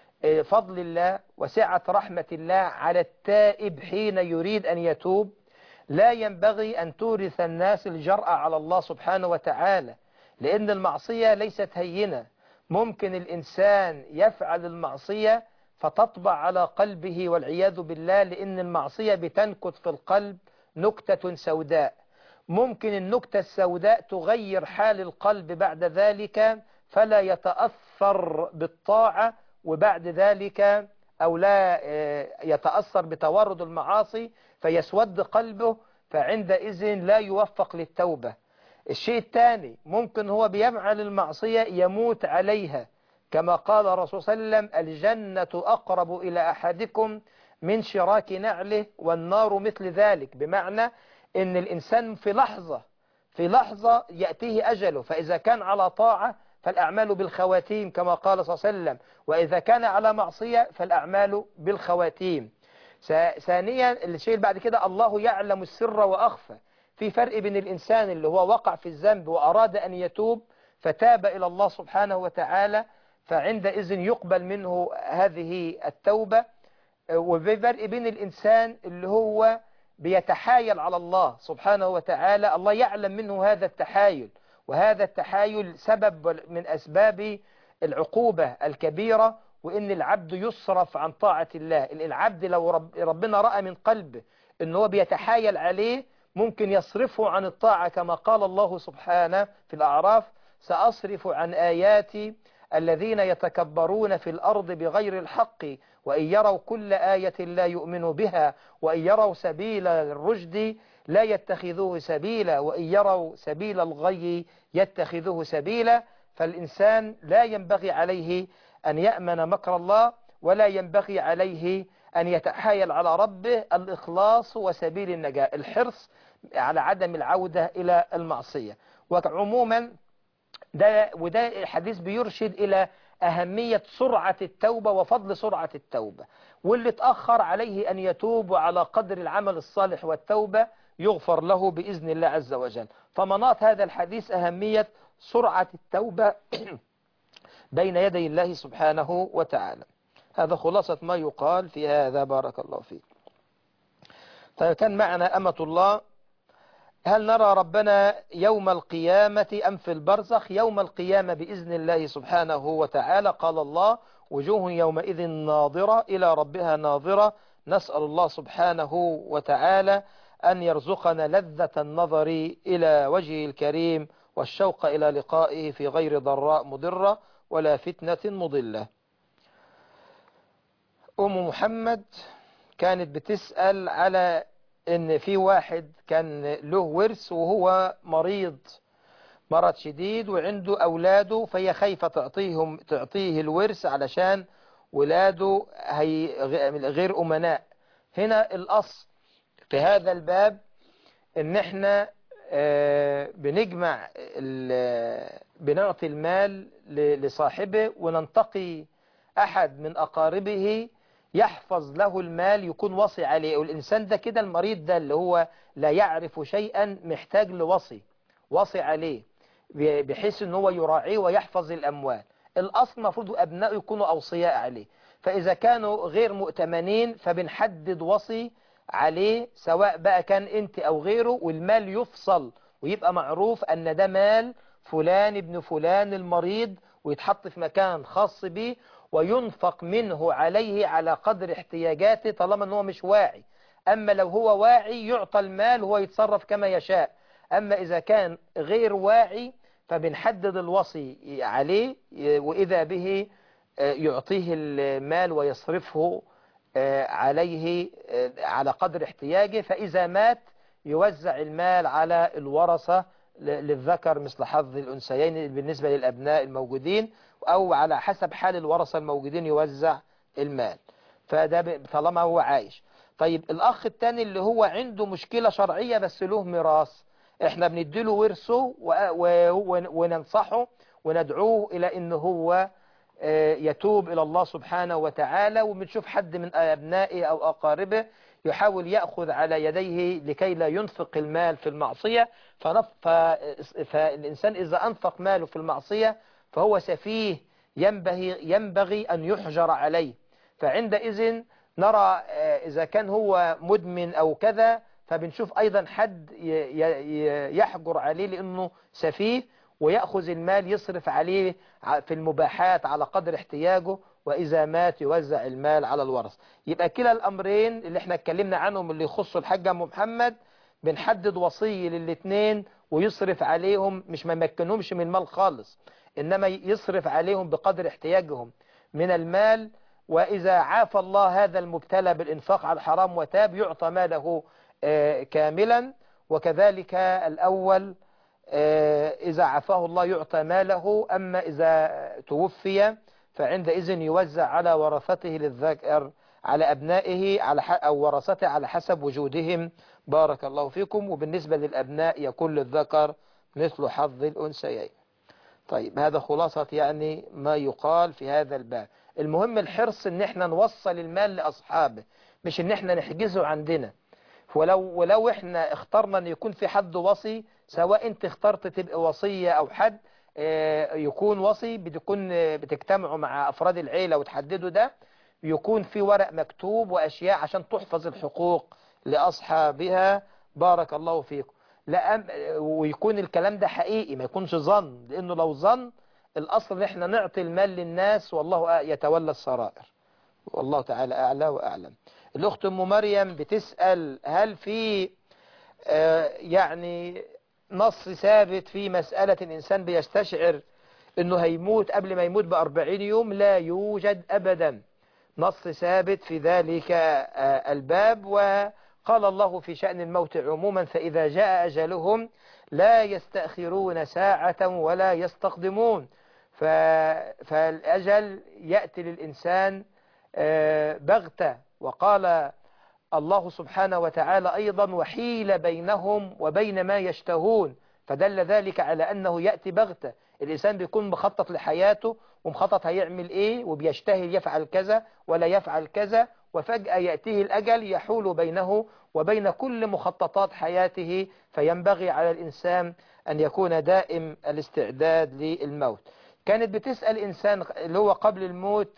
فضل الله وسعة رحمة الله على التائب حين يريد أن يتوب. لا ينبغي أن تورث الناس الجرأة على الله سبحانه وتعالى، لأن المعصية ليست هينة. ممكن الإنسان يفعل المعصية فتطبع على قلبه والعياذ بالله، لأن المعصية بتنكت في القلب نكتة سوداء. ممكن النكتة السوداء تغير حال القلب بعد ذلك فلا يتأثر بالطاعة، وبعد ذلك أو لا يتأثر بتورد المعاصي فيسود قلبه، فعندئذ لا يوفق للتوبة. الشيء الثاني ممكن هو بيفعل المعصية يموت عليها، كما قال الرسول صلى الله عليه وسلم الجنة أقرب إلى أحدكم من شراك نعله والنار مثل ذلك، بمعنى أن الإنسان في لحظة يأتيه أجله، فإذا كان على طاعة فالأعمال بالخواتيم كما قال صلى الله عليه وسلم، وإذا كان على معصية فالأعمال بالخواتيم. ثانيا الشيء بعد كده الله يعلم السر وأخفى. في فرق بين الإنسان اللي هو وقع في الذنب وأراد أن يتوب فتاب إلى الله سبحانه وتعالى، فعندئذ يقبل منه هذه التوبة، وفي فرق بين الإنسان اللي هو بيتحايل على الله سبحانه وتعالى، الله يعلم منه هذا التحايل، وهذا التحايل سبب من أسباب العقوبة الكبيرة، وإن العبد يصرف عن طاعة الله. العبد لو ربنا رأى من قلبه إنه بيتحايل عليه ممكن يصرفه عن الطاعة، كما قال الله سبحانه في الأعراف سأصرف عن آياتي الذين يتكبرون في الأرض بغير الحق وإن يروا كل آية لا يؤمنوا بها وإن يروا سبيل الرشد لا يتخذوه سبيلا وإن يروا سبيل الغي يتخذوه سبيلا. فالإنسان لا ينبغي عليه أن يأمن مكر الله، ولا ينبغي عليه أن يتحايل على ربه. الإخلاص وسبيل النجاة، الحرص على عدم العودة إلى المعصية. وعموما وده الحديث بيرشد إلى أهمية سرعة التوبة وفضل سرعة التوبة، واللي اتأخر عليه أن يتوب، وعلى قدر العمل الصالح والتوبة يغفر له بإذن الله عز وجل. فمناط هذا الحديث أهمية سرعة التوبة بين يدي الله سبحانه وتعالى. هذا خلاصة ما يقال في هذا، بارك الله فيك. طيب، كان معنا أمة الله: هل نرى ربنا يوم القيامة أم في البرزخ؟ يوم القيامة بإذن الله سبحانه وتعالى. قال الله: وجوه يومئذ ناظرة إلى ربها ناظرة. نسأل الله سبحانه وتعالى أن يرزقنا لذة النظر إلى وجهه الكريم والشوق إلى لقائه في غير ضراء مضرة ولا فتنة مضلة. أم محمد كانت بتسأل على إن في واحد كان له ورث وهو مرض مرض شديد وعنده أولاده، فهي خايفة تعطيه الورث علشان ولاده غير أمناء. هنا الأصل في هذا الباب إن احنا بنعطي المال لصاحبه، وننتقي أحد من أقاربه يحفظ له المال، يكون وصي عليه. والإنسان ده كده المريض ده اللي هو لا يعرف شيئا محتاج وصي عليه، بحيث ان هو يراعيه ويحفظ الأموال. الأصل مفروض أبنائه يكونوا أوصياء عليه، فإذا كانوا غير مؤتمنين فبنحدد وصي عليه، سواء بقى كان انت أو غيره، والمال يفصل ويبقى معروف أن ده مال فلان ابن فلان المريض، ويتحط في مكان خاص به وينفق منه عليه على قدر احتياجاته طالما أنه مش واعي. أما لو هو واعي يعطى المال وهو يتصرف كما يشاء. أما إذا كان غير واعي فبنحدد الوصي عليه، وإذا به يعطيه المال ويصرفه عليه على قدر احتياجه، فإذا مات يوزع المال على الورثة للذكر مثل حظ الأنثيين بالنسبة للأبناء الموجودين، أو على حسب حال الورثة الموجودين يوزع المال، فده طالما هو عايش. طيب الأخ الثاني اللي هو عنده مشكلة شرعية بس له ميراث، احنا بنديله ورثه وننصحه وندعوه إلى إنه هو يتوب إلى الله سبحانه وتعالى، وبنشوف حد من أبنائه أو أقاربه يحاول يأخذ على يديه لكي لا ينفق المال في المعصية، فالإنسان إذا أنفق ماله في المعصية فهو سفيه ينبغي أن يحجر عليه. فعندئذ نرى إذا كان هو مدمن أو كذا، فبنشوف أيضا حد يحجر عليه لأنه سفيه، ويأخذ المال يصرف عليه في المباحات على قدر احتياجه، وإذا مات يوزع المال على الورث. يبقى كلا الأمرين اللي احنا اتكلمنا عنهم اللي يخصوا الحاج أم محمد بنحدد وصية للاثنين ويصرف عليهم، مش ما يمكنهمش من المال خالص، إنما يصرف عليهم بقدر احتياجهم من المال. وإذا عافى الله هذا المبتلى بالإنفاق على الحرام وتاب يعطى ماله كاملا، وكذلك الأول إذا عافاه الله يعطى ماله، أما إذا توفي فعندئذ يوزع على ورثته للذكر على أبنائه أو ورثته على حسب وجودهم. بارك الله فيكم. وبالنسبة للأبناء يكون للذكر مثل حظ الأنثيين. طيب هذا خلاصة يعني ما يقال في هذا الباب. المهم الحرص ان احنا نوصل المال لأصحابه، مش ان احنا نحجزه عندنا. ولو احنا اخترنا ان يكون في حد وصي، سواء انت اخترت تبقى وصية او حد يكون وصي، بتجتمعوا مع افراد العيلة وتحددوا ده، يكون في ورق مكتوب واشياء عشان تحفظ الحقوق لأصحابها. بارك الله فيكم. لا ويكون الكلام ده حقيقي، ما يكونش ظن، لانه لو ظن الاصل ان احنا نعطي المال للناس والله يتولى السرائر، والله تعالى اعلى واعلم. الاخت ام مريم بتسأل هل في يعني نص ثابت في مسألة الانسان بيستشعر انه هيموت قبل ما يموت ب40 يوم؟ لا يوجد ابدا نص ثابت في ذلك الباب. وقال الله في شأن الموت عموما فإذا جاء أجلهم لا يستأخرون ساعة ولا يستقدمون. فالأجل يأتي للإنسان بغتة. وقال الله سبحانه وتعالى أيضا وحيل بينهم وبين ما يشتهون، فدل ذلك على أنه يأتي بغتة. الإنسان بيكون مخطط لحياته ومخطط هيعمل إيه وبيشتهي يفعل كذا ولا يفعل كذا، وفجأة يأتيه الأجل يحول بينه وبين كل مخططات حياته. فينبغي على الإنسان أن يكون دائم الاستعداد للموت. كانت بتسأل إنسان اللي هو قبل الموت،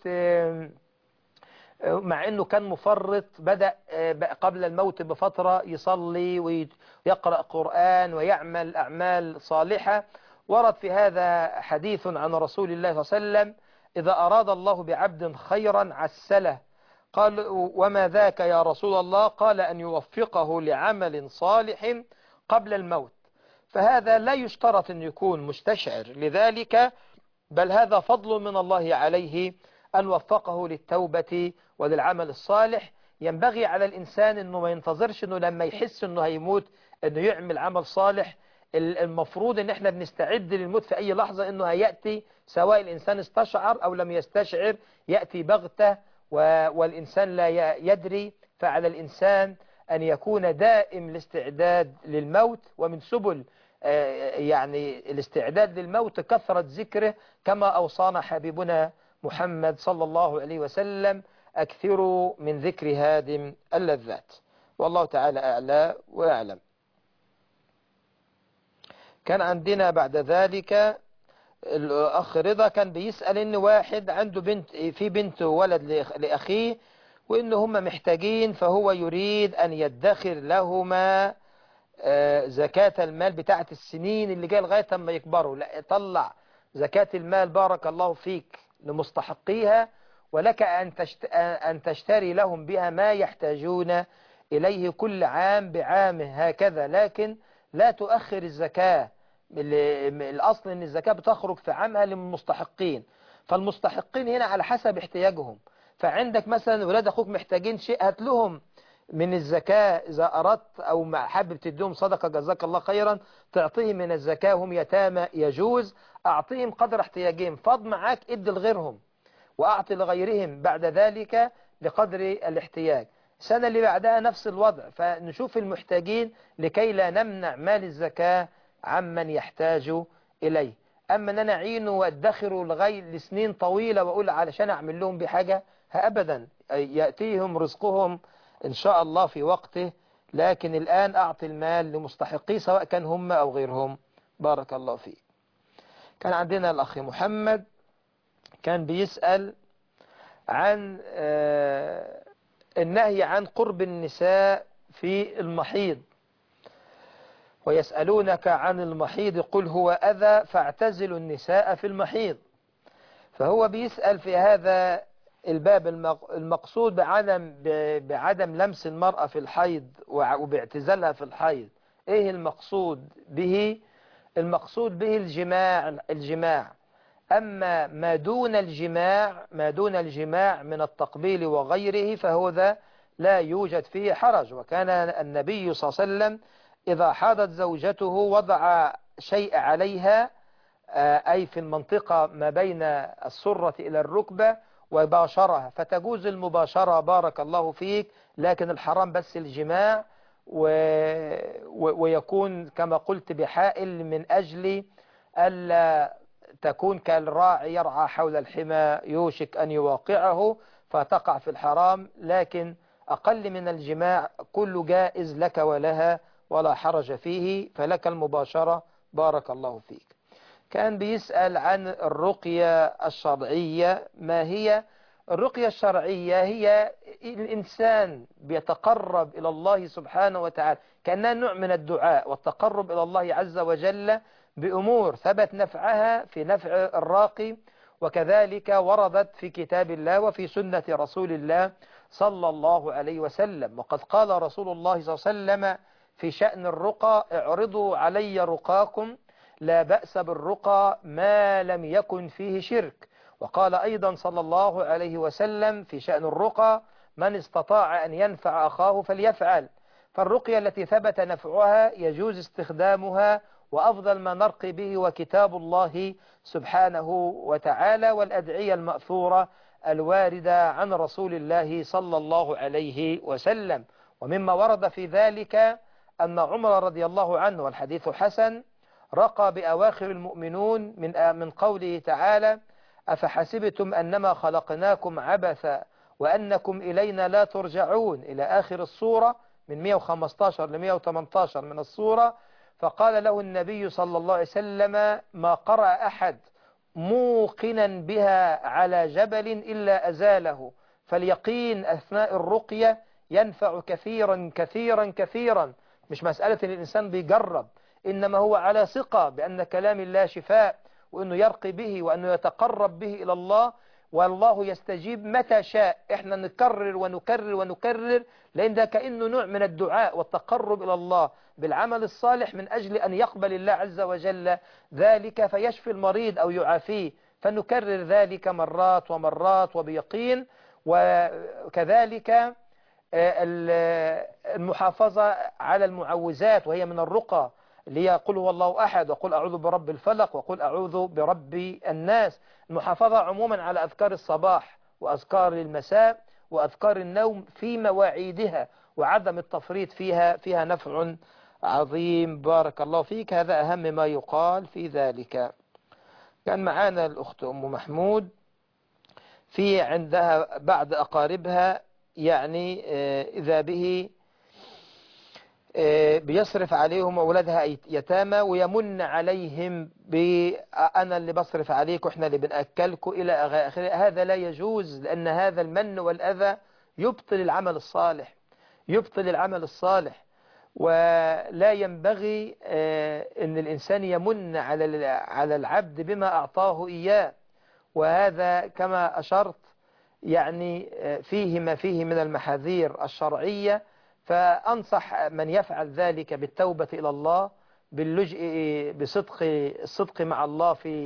مع أنه كان مفرط، بدأ قبل الموت بفترة يصلي ويقرأ قرآن ويعمل أعمال صالحة. ورد في هذا حديث عن رسول الله صلى الله عليه وسلم إذا أراد الله بعبد خيرا عسله. قال وما ذاك يا رسول الله؟ قال أن يوفقه لعمل صالح قبل الموت. فهذا لا يشترط أن يكون مستشعر لذلك، بل هذا فضل من الله عليه أن وفقه للتوبة وللعمل الصالح. ينبغي على الإنسان أنه ما ينتظرش أنه لما يحس أنه هيموت أنه يعمل عمل صالح. المفروض أن احنا بنستعد للموت في أي لحظة، أنه هيأتي سواء الإنسان استشعر أو لم يستشعر، يأتي بغتة والإنسان لا يدري. فعلى الإنسان أن يكون دائم الاستعداد للموت. ومن سبل يعني الاستعداد للموت كثرة ذكره، كما أوصانا حبيبنا محمد صلى الله عليه وسلم أكثروا من ذكر هادم اللذات. والله تعالى أعلى وأعلم. كان عندنا بعد ذلك الأخ رضا كان بيسأل إن واحد عنده بنت وولد لأخيه، وإن هم محتاجين، فهو يريد أن يدخر لهما زكاة المال بتاعة السنين اللي جاية لغاية ما يكبروا. لا، طلع زكاة المال بارك الله فيك لمستحقيها، ولك أن تشتري لهم بها ما يحتاجون إليه كل عام بعامه هكذا، لكن لا تؤخر الزكاة. الأصل أن الزكاة بتخرج في عامها للمستحقين. فالمستحقين هنا على حسب احتياجهم. فعندك مثلا ولاد أخوك محتاجين شيء، هات لهم من الزكاة إذا أردت، أو ما حابب تديهم صدقة جزاك الله خيرا تعطيهم من الزكاة، هم يتامى يجوز، أعطيهم قدر احتياجهم، فاض معاك ادي لغيرهم وأعطي لغيرهم بعد ذلك بقدر الاحتياج. السنة اللي بعدها نفس الوضع، فنشوف المحتاجين لكي لا نمنع مال الزكاة عمن يحتاج إليه. أما أن أنا أعينه وأدخره لسنين طويلة وأقول علشان أعمل لهم بحاجة، أبدا، يأتيهم رزقهم إن شاء الله في وقته، لكن الآن أعطي المال لمستحقيه سواء كان هم أو غيرهم. بارك الله فيك. كان عندنا الأخ محمد كان بيسأل عن النهي عن قرب النساء في المحيض، ويسألونك عن المحيض قل هو أذى فاعتزلوا النساء في المحيض. فهو بيسأل في هذا الباب المقصود بعدم لمس المرأة في الحيض وباعتزالها في الحيض، ايه المقصود به؟ المقصود به الجماع. أما ما دون الجماع من التقبيل وغيره فهو ذا لا يوجد فيه حرج. وكان النبي صلى الله عليه وسلم إذا حاضت زوجته وضع شيء عليها، أي في المنطقة ما بين السرة إلى الركبة، وباشرها، فتجوز المباشرة بارك الله فيك، لكن الحرام بس الجماع، ويكون كما قلت بحائل من أجل ألا تكون كالراعي يرعى حول الحمى يوشك أن يواقعه فتقع في الحرام، لكن أقل من الجماع كل جائز لك ولها ولا حرج فيه، فلك المباشرة بارك الله فيك. كان بيسأل عن الرقية الشرعية. ما هي الرقية الشرعية؟ هي الإنسان بيتقرب إلى الله سبحانه وتعالى كأنها نوع من الدعاء والتقرب إلى الله عز وجل بأمور ثبت نفعها في نفع الراقي، وكذلك وردت في كتاب الله وفي سنة رسول الله صلى الله عليه وسلم. وقد قال رسول الله صلى الله عليه وسلم في شأن الرقى: اعرضوا علي رقاكم لا بأس بالرقى ما لم يكن فيه شرك. وقال أيضا صلى الله عليه وسلم في شأن الرقى: من استطاع أن ينفع أخاه فليفعل. فالرقية التي ثبت نفعها يجوز استخدامها، وأفضل ما نرقي به وكتاب الله سبحانه وتعالى والأدعية المأثورة الواردة عن رسول الله صلى الله عليه وسلم. ومما ورد في ذلك أن عمر رضي الله عنه، والحديث حسن، رقى بأواخر المؤمنون من قوله تعالى: أفحسبتم أنما خلقناكم عبثا وأنكم إلينا لا ترجعون، إلى آخر الصورة من 115 ل 118 من الصورة. فقال له النبي صلى الله عليه وسلم: ما قرأ أحد موقنا بها على جبل إلا أزاله، فاليقين أثناء الرقية ينفع كثيرا كثيرا كثيرا. مش مسألة إن الإنسان بيجرب، إنما هو على ثقة بأن كلام الله شفاء، وأنه يرقي به وأنه يتقرب به إلى الله، والله يستجيب متى شاء. إحنا نكرر ونكرر ونكرر، لأن ده كأنه نوع من الدعاء والتقرب إلى الله بالعمل الصالح من أجل أن يقبل الله عز وجل ذلك فيشفي المريض أو يعافيه، فنكرر ذلك مرات ومرات وبيقين. وكذلك المحافظة على المعوذات، وهي من الرقى، اللي يقول هو الله أحد، وقل أعوذ برب الفلق، وقل أعوذ برب الناس. المحافظة عموما على أذكار الصباح وأذكار المساء وأذكار النوم في مواعيدها، وعدم التفريط فيها نفع عظيم بارك الله فيك. هذا أهم ما يقال في ذلك. كان معانا الأخت أم محمود، في عندها بعض أقاربها يعني إذا به بيصرف عليهم أولادها يتامى ويمن عليهم أنا اللي بصرف عليكم، إحنا اللي بنأكلكم إلى آخره. هذا لا يجوز، لأن هذا المن والأذى يبطل العمل الصالح، يبطل العمل الصالح. ولا ينبغي أن الإنسان يمن على العبد بما أعطاه إياه، وهذا كما أشرت يعني فيه ما فيه من المحاذير الشرعية. فأنصح من يفعل ذلك بالتوبة إلى الله، باللجئ الصدق مع الله في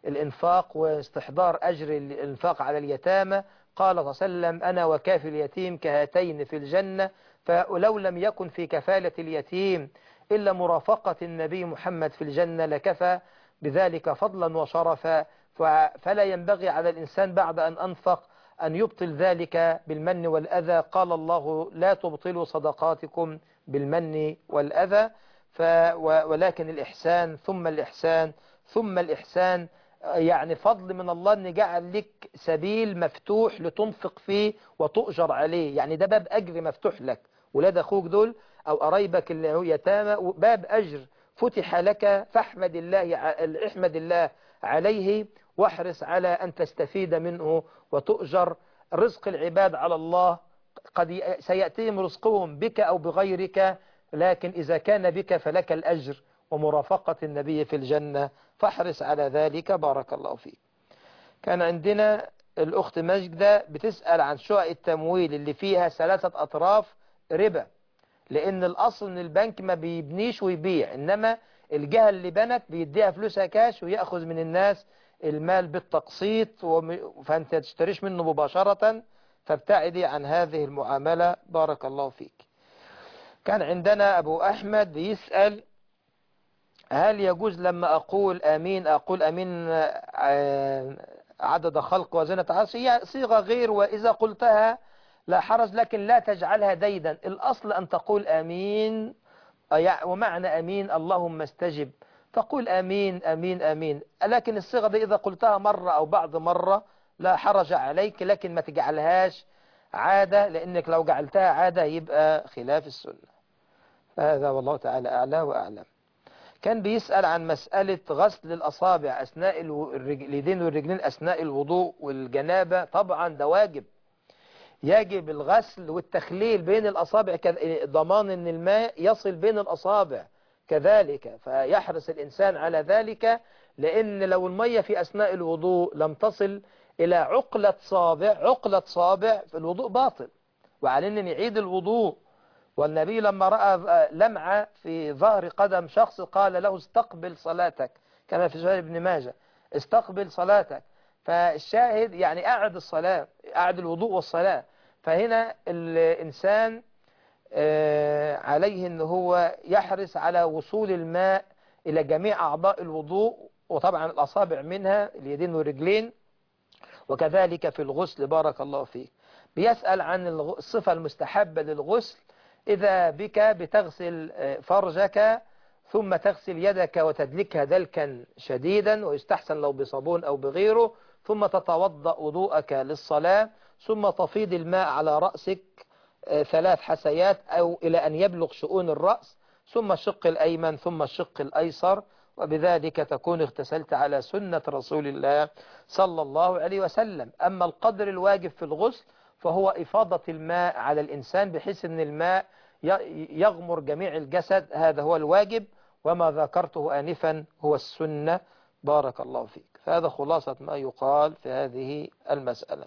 الإنفاق واستحضار أجر الإنفاق على اليتامى. قال صلى الله عليه وسلم: أنا وكافل اليتيم كهاتين في الجنة. فلو لم يكن في كفالة اليتيم إلا مرافقة النبي محمد في الجنة لكفى بذلك فضلا وشرفا. فلا ينبغي على الإنسان بعد أن أنفق أن يبطل ذلك بالمن والأذى. قال الله: لا تبطلوا صدقاتكم بالمن والأذى. ولكن الإحسان ثم الإحسان ثم الإحسان، يعني فضل من الله أن جعل لك سبيل مفتوح لتنفق فيه وتؤجر عليه. يعني ده باب أجر مفتوح لك. ولاد أخوك دول أو قرايبك اللي هو يتامى باب أجر فتح لك، فاحمد الله عليه واحرص على أن تستفيد منه وتؤجر. رزق العباد على الله، قد سيأتيهم رزقهم بك أو بغيرك، لكن إذا كان بك فلك الأجر ومرافقة النبي في الجنة، فاحرص على ذلك. بارك الله فيك. كان عندنا الأخت مجدة بتسأل عن شقق التمويل اللي فيها 3 أطراف ربا، لأن الأصل أن البنك ما بيبنيش ويبيع، إنما الجهة اللي بنت بيديها فلوسها كاش ويأخذ من الناس المال بالتقسيط، فأنت تشتريش منه مباشرة، فابتعدي عن هذه المعاملة. بارك الله فيك. كان عندنا أبو أحمد بيسأل: هل يجوز لما أقول أمين عدد خلق وزنة عرش؟ هي صيغة غير، وإذا قلتها لا حرج، لكن لا تجعلها ديدا. الأصل أن تقول أمين، ومعنى أمين اللهم استجب، فقول أمين أمين أمين. لكن الصيغة دي إذا قلتها مرة أو بعض مرة لا حرج عليك، لكن ما تجعلهاش عادة، لأنك لو جعلتها عادة يبقى خلاف السنة. هذا والله تعالى أعلى وأعلم. كان بيسأل عن مسألة غسل الأصابع أثناء اليدين والرجلين أثناء الوضوء والجنابة. طبعا ده واجب، يجب الغسل والتخليل بين الأصابع، ضمان أن الماء يصل بين الأصابع كذلك، فيحرص الإنسان على ذلك، لأن لو المية في أثناء الوضوء لم تصل إلى عقلة صابع في الوضوء باطل، وعلينا نعيد الوضوء. والنبي لما رأى لمعة في ظهر قدم شخص قال له: استقبل صلاتك، كما في سنن ابن ماجه، استقبل صلاتك. فالشاهد يعني أعد الصلاة، أعد الوضوء والصلاة. فهنا الإنسان عليه أنه هو يحرص على وصول الماء إلى جميع أعضاء الوضوء، وطبعا الأصابع منها اليدين والرجلين، وكذلك في الغسل. بارك الله فيك. بيسأل عن الصفة المستحبة للغسل: إذا بك بتغسل فرجك ثم تغسل يدك وتدلكها دلكا شديدا، ويستحسن لو بصابون أو بغيره، ثم تتوضأ وضوءك للصلاة، ثم تفيض الماء على رأسك 3 حسيات أو إلى أن يبلغ شؤون الرأس، ثم الشق الأيمن ثم الشق الأيسر، وبذلك تكون اغتسلت على سنة رسول الله صلى الله عليه وسلم. أما القدر الواجب في الغسل فهو إفاضة الماء على الإنسان بحيث أن الماء يغمر جميع الجسد، هذا هو الواجب، وما ذكرته آنفا هو السنة. بارك الله فيك. فهذا خلاصة ما يقال في هذه المسألة.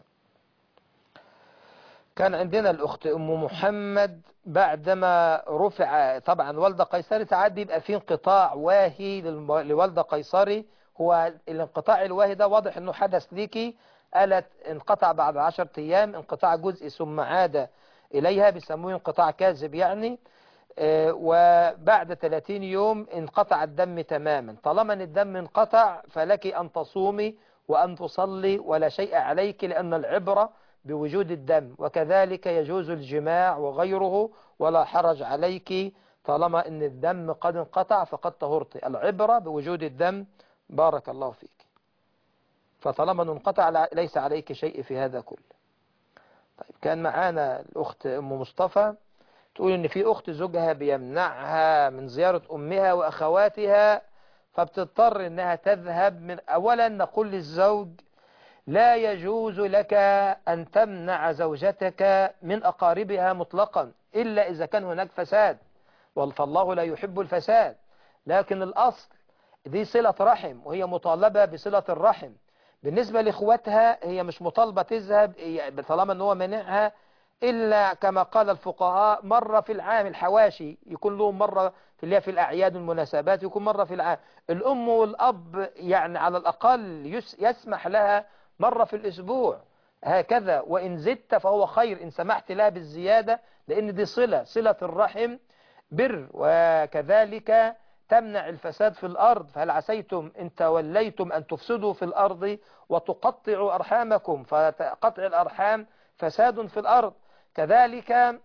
كان عندنا الأخت أم محمد بعدما رفع، طبعا والدة قيصري ساعات بيبقى فيه انقطاع واهي لوالدة قيصري، هو الانقطاع الواهي ده واضح أنه حدث ليكي، قالت انقطع بعد 10 أيام، انقطاع جزئي ثم عاد إليها، بيسموه انقطاع كاذب يعني، وبعد 30 يوم انقطع الدم تماما. طالما ان الدم انقطع فلك أن تصومي وأن تصلي ولا شيء عليك، لأن العبرة بوجود الدم، وكذلك يجوز الجماع وغيره ولا حرج عليك طالما ان الدم قد انقطع فقد طهرت. العبرة بوجود الدم. بارك الله فيك. فطالما انقطع ليس عليك شيء في هذا كله. طيب، كان معانا الأخت أم مصطفى تقول إن في أخت زوجها بيمنعها من زيارة أمها وأخواتها، فبتضطر إنها تذهب. من أولا نقول للزوج: لا يجوز لك أن تمنع زوجتك من أقاربها مطلقا إلا إذا كان هناك فساد، فالله لا يحب الفساد. لكن الأصل دي صلة رحم، وهي مطالبة بصلة الرحم. بالنسبة لإخواتها هي مش مطالبة تذهب طالما أنه هو منعها، إلا كما قال الفقهاء مرة في العام، الحواشي يكون لهم مرة في اللي هي في الأعياد والمناسبات يكون مرة في العام. الأم والأب يعني على الأقل يسمح لها مرة في الأسبوع هكذا، وإن زدت فهو خير إن سمحت لها بالزيادة، لأن دي صلة الرحم بر، وكذلك تمنع الفساد في الأرض. فهل عسيتم إن توليتم أن تفسدوا في الأرض وتقطعوا أرحامكم، فقطع الأرحام فساد في الأرض. كذلك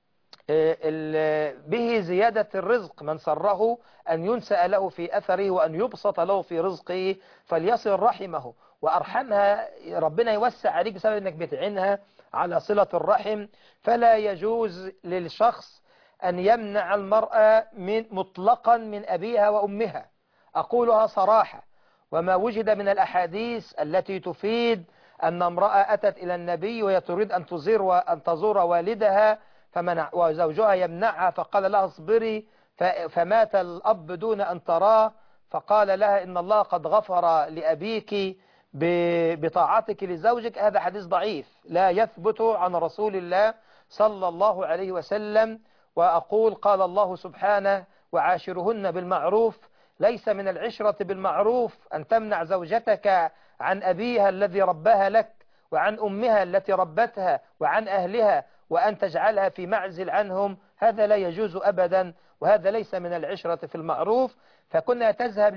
به زيادة الرزق، من سره أن ينسأ له في أثره وأن يبسط له في رزقه فليصل رحمه وأرحمها. ربنا يوسع عليك بسبب أنك بتعينها على صلة الرحم. فلا يجوز للشخص أن يمنع المرأة مطلقا من أبيها وأمها، أقولها صراحة. وما وجد من الأحاديث التي تفيد أن امرأة أتت إلى النبي وهي تريد أن تزور والدها وزوجها يمنعها، فقال لها اصبري، فمات الأب دون أن تراه، فقال لها إن الله قد غفر لأبيك بطاعتك لزوجك. هذا حديث ضعيف لا يثبت عن رسول الله صلى الله عليه وسلم. وأقول قال الله سبحانه وعاشرهن بالمعروف. ليس من العشرة بالمعروف أن تمنع زوجتك عن أبيها الذي رباها لك، وعن أمها التي ربتها، وعن أهلها، وأن تجعلها في معزل عنهم. هذا لا يجوز أبدا، وهذا ليس من العشرة في المعروف. فكنا تذهب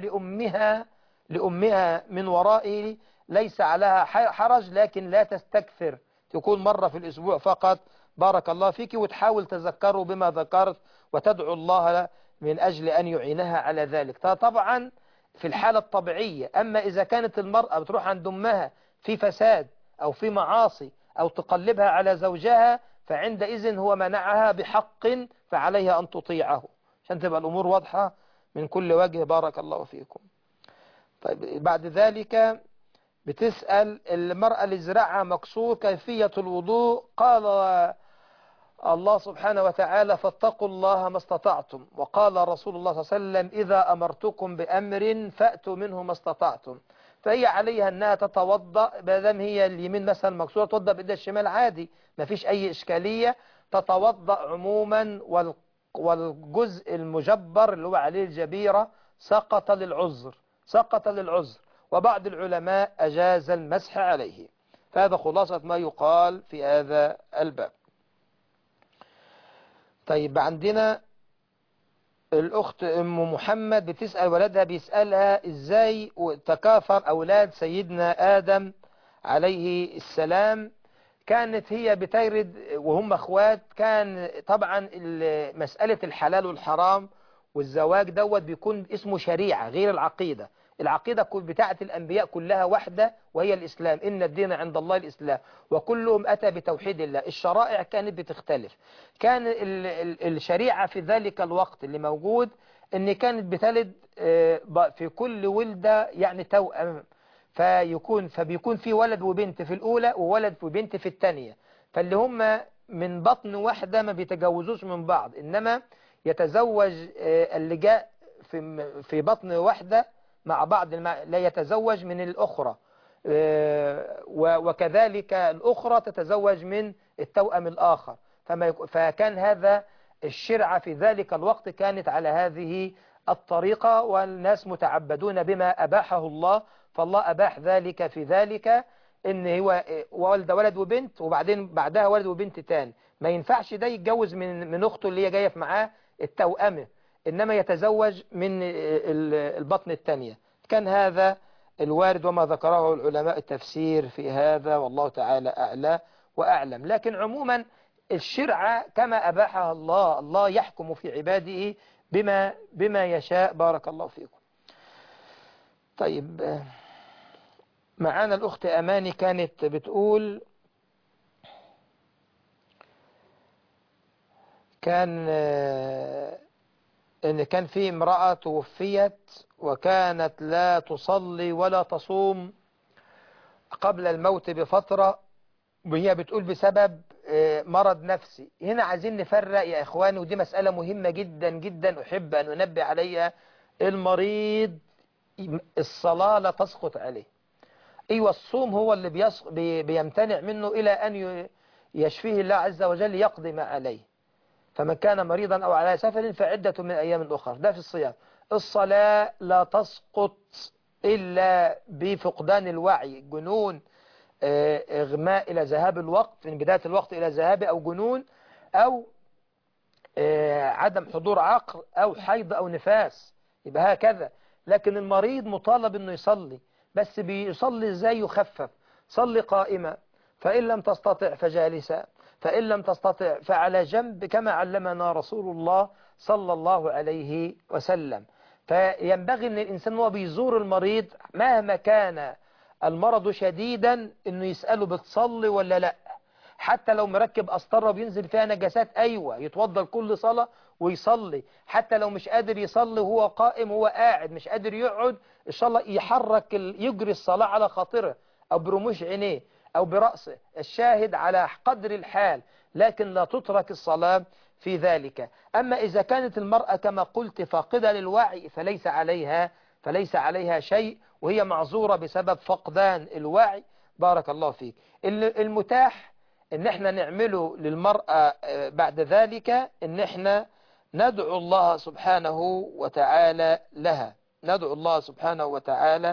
لأمها من ورائه، ليس عليها حرج، لكن لا تستكثر، تكون مرة في الأسبوع فقط. بارك الله فيك، وتحاول تذكروا بما ذكرت وتدعو الله من أجل أن يعينها على ذلك. طبعا في الحالة الطبيعية. أما إذا كانت المرأة بتروح عند أمها في فساد أو في معاصي أو تقلبها على زوجها، فعندئذ هو منعها بحق، فعليها أن تطيعه، عشان تبقى الأمور واضحة من كل وجه. بارك الله فيكم. طيب بعد ذلك بتسأل المرأة اللي زرعها مكسور كيفية الوضوء. قال الله سبحانه وتعالى فاتقوا الله ما استطعتم، وقال رسول الله صلى الله عليه وسلم إذا أمرتكم بأمر فأتوا منه ما استطعتم. فهي عليها أنها تتوضأ، بدم هي اليمين مثلا مكسورة توضأ بإيدها الشمال عادي، ما فيش أي إشكالية، تتوضأ عموما. والجزء المجبر اللي هو عليه الجبيرة سقط للعذر، وبعض العلماء أجاز المسح عليه. فهذا خلاصة ما يقال في هذا الباب. طيب عندنا الأخت أم محمد بتسأل ولدها، بيسألها إزاي تكاثر أولاد سيدنا آدم عليه السلام. كانت هي بترد وهم أخوات، كان طبعا مسألة الحلال والحرام والزواج دوت بيكون اسمه شريعة غير العقيدة. العقيدة بتاعة الأنبياء كلها واحدة وهي الإسلام، إن الدين عند الله الإسلام، وكلهم أتى بتوحيد الله. الشرائع كانت بتختلف. كان الشريعة في ذلك الوقت اللي موجود إن كانت بتلد في كل ولدة يعني توأم، فبيكون في ولد وبنت في الأولى وولد وبنت في الثانية، فاللي هم من بطن واحدة ما بيتجوزوش من بعض، إنما يتزوج اللي جاء في بطن واحدة مع بعض لا يتزوج من الأخرى، وكذلك الأخرى تتزوج من التوأم الآخر. فكان هذا الشرع في ذلك الوقت كانت على هذه الطريقة، والناس متعبدون بما أباحه الله. فالله أباح ذلك في ذلك، إن هو ولد وبنت وبعدين بعدها ولد وبنت تاني. ما ينفعش ده يتجوز من أخته اللي هي جاية معاه التوأمة، إنما يتزوج من البطن الثانية. كان هذا الوارد وما ذكره العلماء التفسير في هذا، والله تعالى أعلى وأعلم. لكن عموما الشرع كما أباحها الله، الله يحكم في عباده بما يشاء. بارك الله فيكم. طيب معانا الأخت أماني كانت بتقول إن كان في امرأة توفيت وكانت لا تصلي ولا تصوم قبل الموت بفترة، وهي بتقول بسبب مرض نفسي. هنا عايزين نفرق يا إخواني، ودي مسألة مهمة جدا جدا أحب أن أنبه عليها. المريض الصلاة لا تسقط عليه. أيوة الصوم هو اللي بيمتنع منه إلى أن يشفيه الله عز وجل يقضي ما عليه. فمن كان مريضا أو على سفر فعدة من أيام أخرى. ده في الصيام. الصلاة لا تسقط إلا بفقدان الوعي، جنون، إغماء إلى ذهاب الوقت، من بداية الوقت إلى ذهابه، أو جنون، أو عدم حضور عقل، أو حيض أو نفاس، يبقى هكذا. لكن المريض مطالب أنه يصلي، بس بيصلي إزاي؟ يخفف. صلي قائمة، فإن لم تستطع فجالسا، فإن لم تستطع فعلى جنب، كما علمنا رسول الله صلى الله عليه وسلم. فينبغي أن الإنسان هو بيزور المريض مهما كان المرض شديدا أنه يسأله بتصلي ولا لا. حتى لو مركب أسطرة بينزل فيها نجاسات، أيوة، يتوضى كل صلاة ويصلي. حتى لو مش قادر يصلي هو قائم، هو قاعد مش قادر يقعد، إن شاء الله يحرك يجري الصلاة على خاطره، أو برموش عينيه، أو برأسه. الشاهد على قدر الحال، لكن لا تترك الصلاة في ذلك. أما إذا كانت المرأة كما قلت فاقدة للوعي فليس عليها شيء، وهي معذورة بسبب فقدان الوعي. بارك الله فيك. المتاح ان احنا نعمله للمرأة بعد ذلك ان احنا ندعو الله سبحانه وتعالى لها، ندعو الله سبحانه وتعالى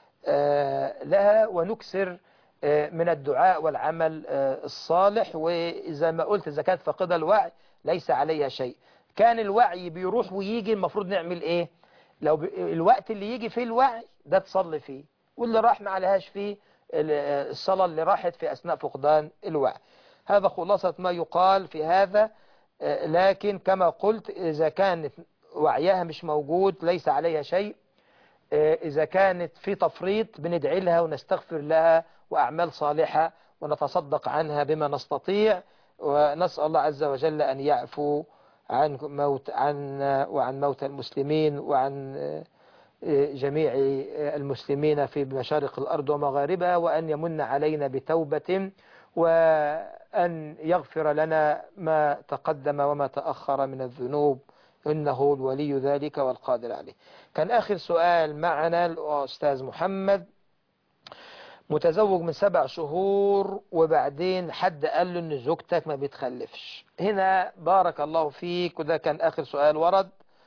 لها، ونكسر من الدعاء والعمل الصالح. وإذا ما قلت إذا كانت فاقدة الوعي ليس عليها شيء. كان الوعي بيروح ويجي، المفروض نعمل ايه؟ لو الوقت اللي يجي فيه الوعي ده تصلي فيه، واللي راح ما عليهاش فيه الصلاة اللي راحت في أثناء فقدان الوعي. هذا خلاصة ما يقال في هذا. لكن كما قلت إذا كانت وعيها مش موجود ليس عليها شيء. إذا كانت في تفريط بندعي لها ونستغفر لها وأعمال صالحة ونتصدق عنها بما نستطيع، ونسأل الله عز وجل أن يعفو عن وعن موتى المسلمين، وعن جميع المسلمين في مشارق الأرض ومغاربها، وأن يمن علينا بتوبة، وأن يغفر لنا ما تقدم وما تأخر من الذنوب، إنه الولي ذلك والقادر عليه. كان آخر سؤال معنا الأستاذ محمد، متزوج من 7 شهور، وبعدين حد قال له إن زوجتك ما بتخلفش. هنا بارك الله فيك، وده كان آخر سؤال ورد.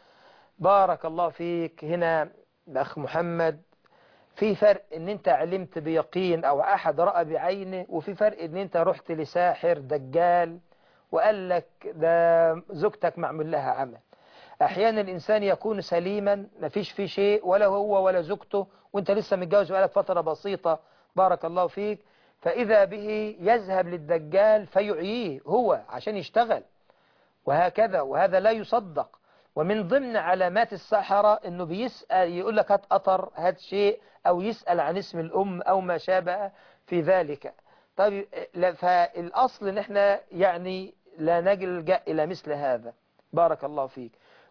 بارك الله فيك. هنا الأخ محمد، في فرق ان انت علمت بيقين او احد رأى بعينه، وفي فرق ان انت رحت لساحر دجال وقال لك ده زوجتك معمول لها عمل. احيانا الانسان يكون سليما مفيش فيه شيء، ولا هو ولا زوجته، وانت لسه متجوز بقالك فترة بسيطة، بارك الله فيك، فاذا به يذهب للدجال فيعييه هو عشان يشتغل، وهكذا. وهذا لا يصدق. ومن ضمن علامات السحرة انه بيسأل، يقول لك هات قطر، هات شيء، او يسأل عن اسم الام او ما شابه في ذلك. طيب فالاصل ان احنا يعني لا نلجأ الى مثل هذا. بارك الله فيك.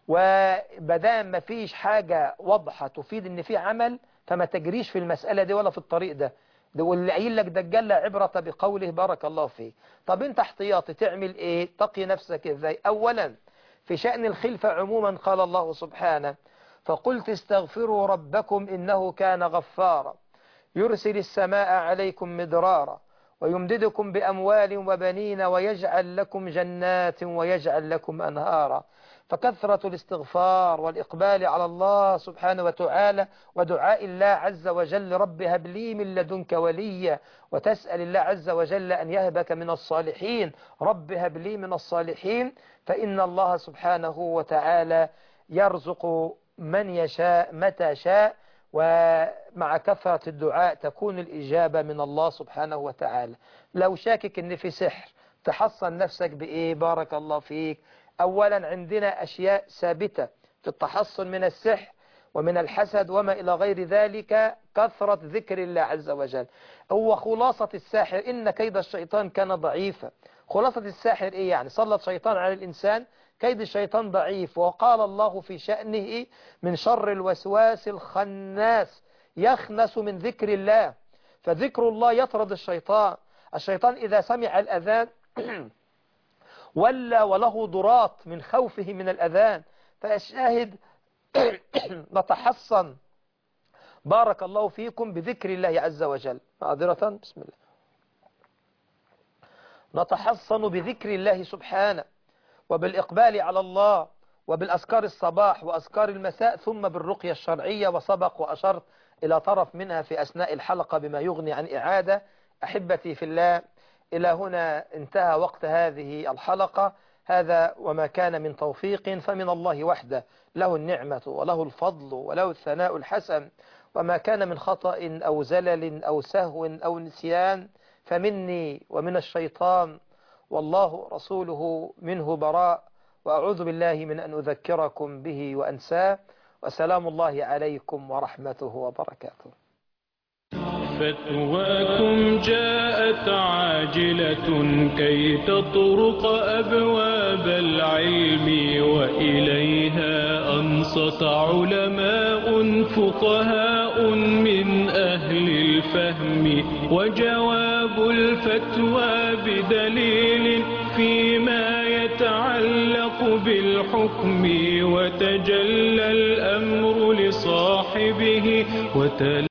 وبدام ما فيش حاجة واضحة تفيد ان في عمل، فما تجريش في المسألة دي ولا في الطريق ده واللي قايل لك دجال لا عبرة بقوله. بارك الله فيك. طب انت احتياطي تعمل ايه؟ تقي نفسك ازاي؟ اولا في شأن الخلفة عموما قال الله سبحانه: فقلت استغفروا ربكم إنه كان غفارا يرسل السماء عليكم مدرارا ويمددكم بأموال وبنين ويجعل لكم جنات ويجعل لكم أنهارا. فكثرة الاستغفار والإقبال على الله سبحانه وتعالى ودعاء الله عز وجل رب هب لي من لدنك وليا، وتسأل الله عز وجل أن يهبك من الصالحين، رب هب لي من الصالحين، فإن الله سبحانه وتعالى يرزق من يشاء متى شاء. ومع كثرة الدعاء تكون الإجابة من الله سبحانه وتعالى. لو شاكك ان في سحر تحصن نفسك بإيه؟ بارك الله فيك. أولا عندنا أشياء ثابتة في التحصن من السحر ومن الحسد وما إلى غير ذلك، كثرة ذكر الله عز وجل. هو خلاصة الساحر إن كيد الشيطان كان ضعيفا. خلاصة الساحر إيه يعني؟ سلط شيطان على الإنسان، كيد الشيطان ضعيف. وقال الله في شأنه: من شر الوسواس الخناس يخنس من ذكر الله. فذكر الله يطرد الشيطان. الشيطان إذا سمع الأذان ولا وله ضراط من خوفه من الأذان. فالشاهد نتحصن بارك الله فيكم بذكر الله عز وجل. معذرة، بسم الله. نتحصن بذكر الله سبحانه، وبالإقبال على الله وبالأذكار الصباح وأذكار المساء، ثم بالرقية الشرعية. وسبق وأشرت إلى طرف منها في أثناء الحلقة بما يغني عن إعادة. أحبتي في الله، إلى هنا انتهى وقت هذه الحلقة. هذا وما كان من توفيق فمن الله وحده، له النعمة وله الفضل وله الثناء الحسن. وما كان من خطأ أو زلل أو سهو أو نسيان فمني ومن الشيطان، والله رسوله منه براء. وأعوذ بالله من أن أذكركم به وأنساه. وسلام الله عليكم ورحمته وبركاته. فتواكم جاءت عاجلة كي تطرق أبواب العلم، وإليها أنصت علماء فقهاء من أهل الفهم. وجواب الفتوى بدليل فيما يتعلق بالحكم، وتجلى الأمر لصاحبه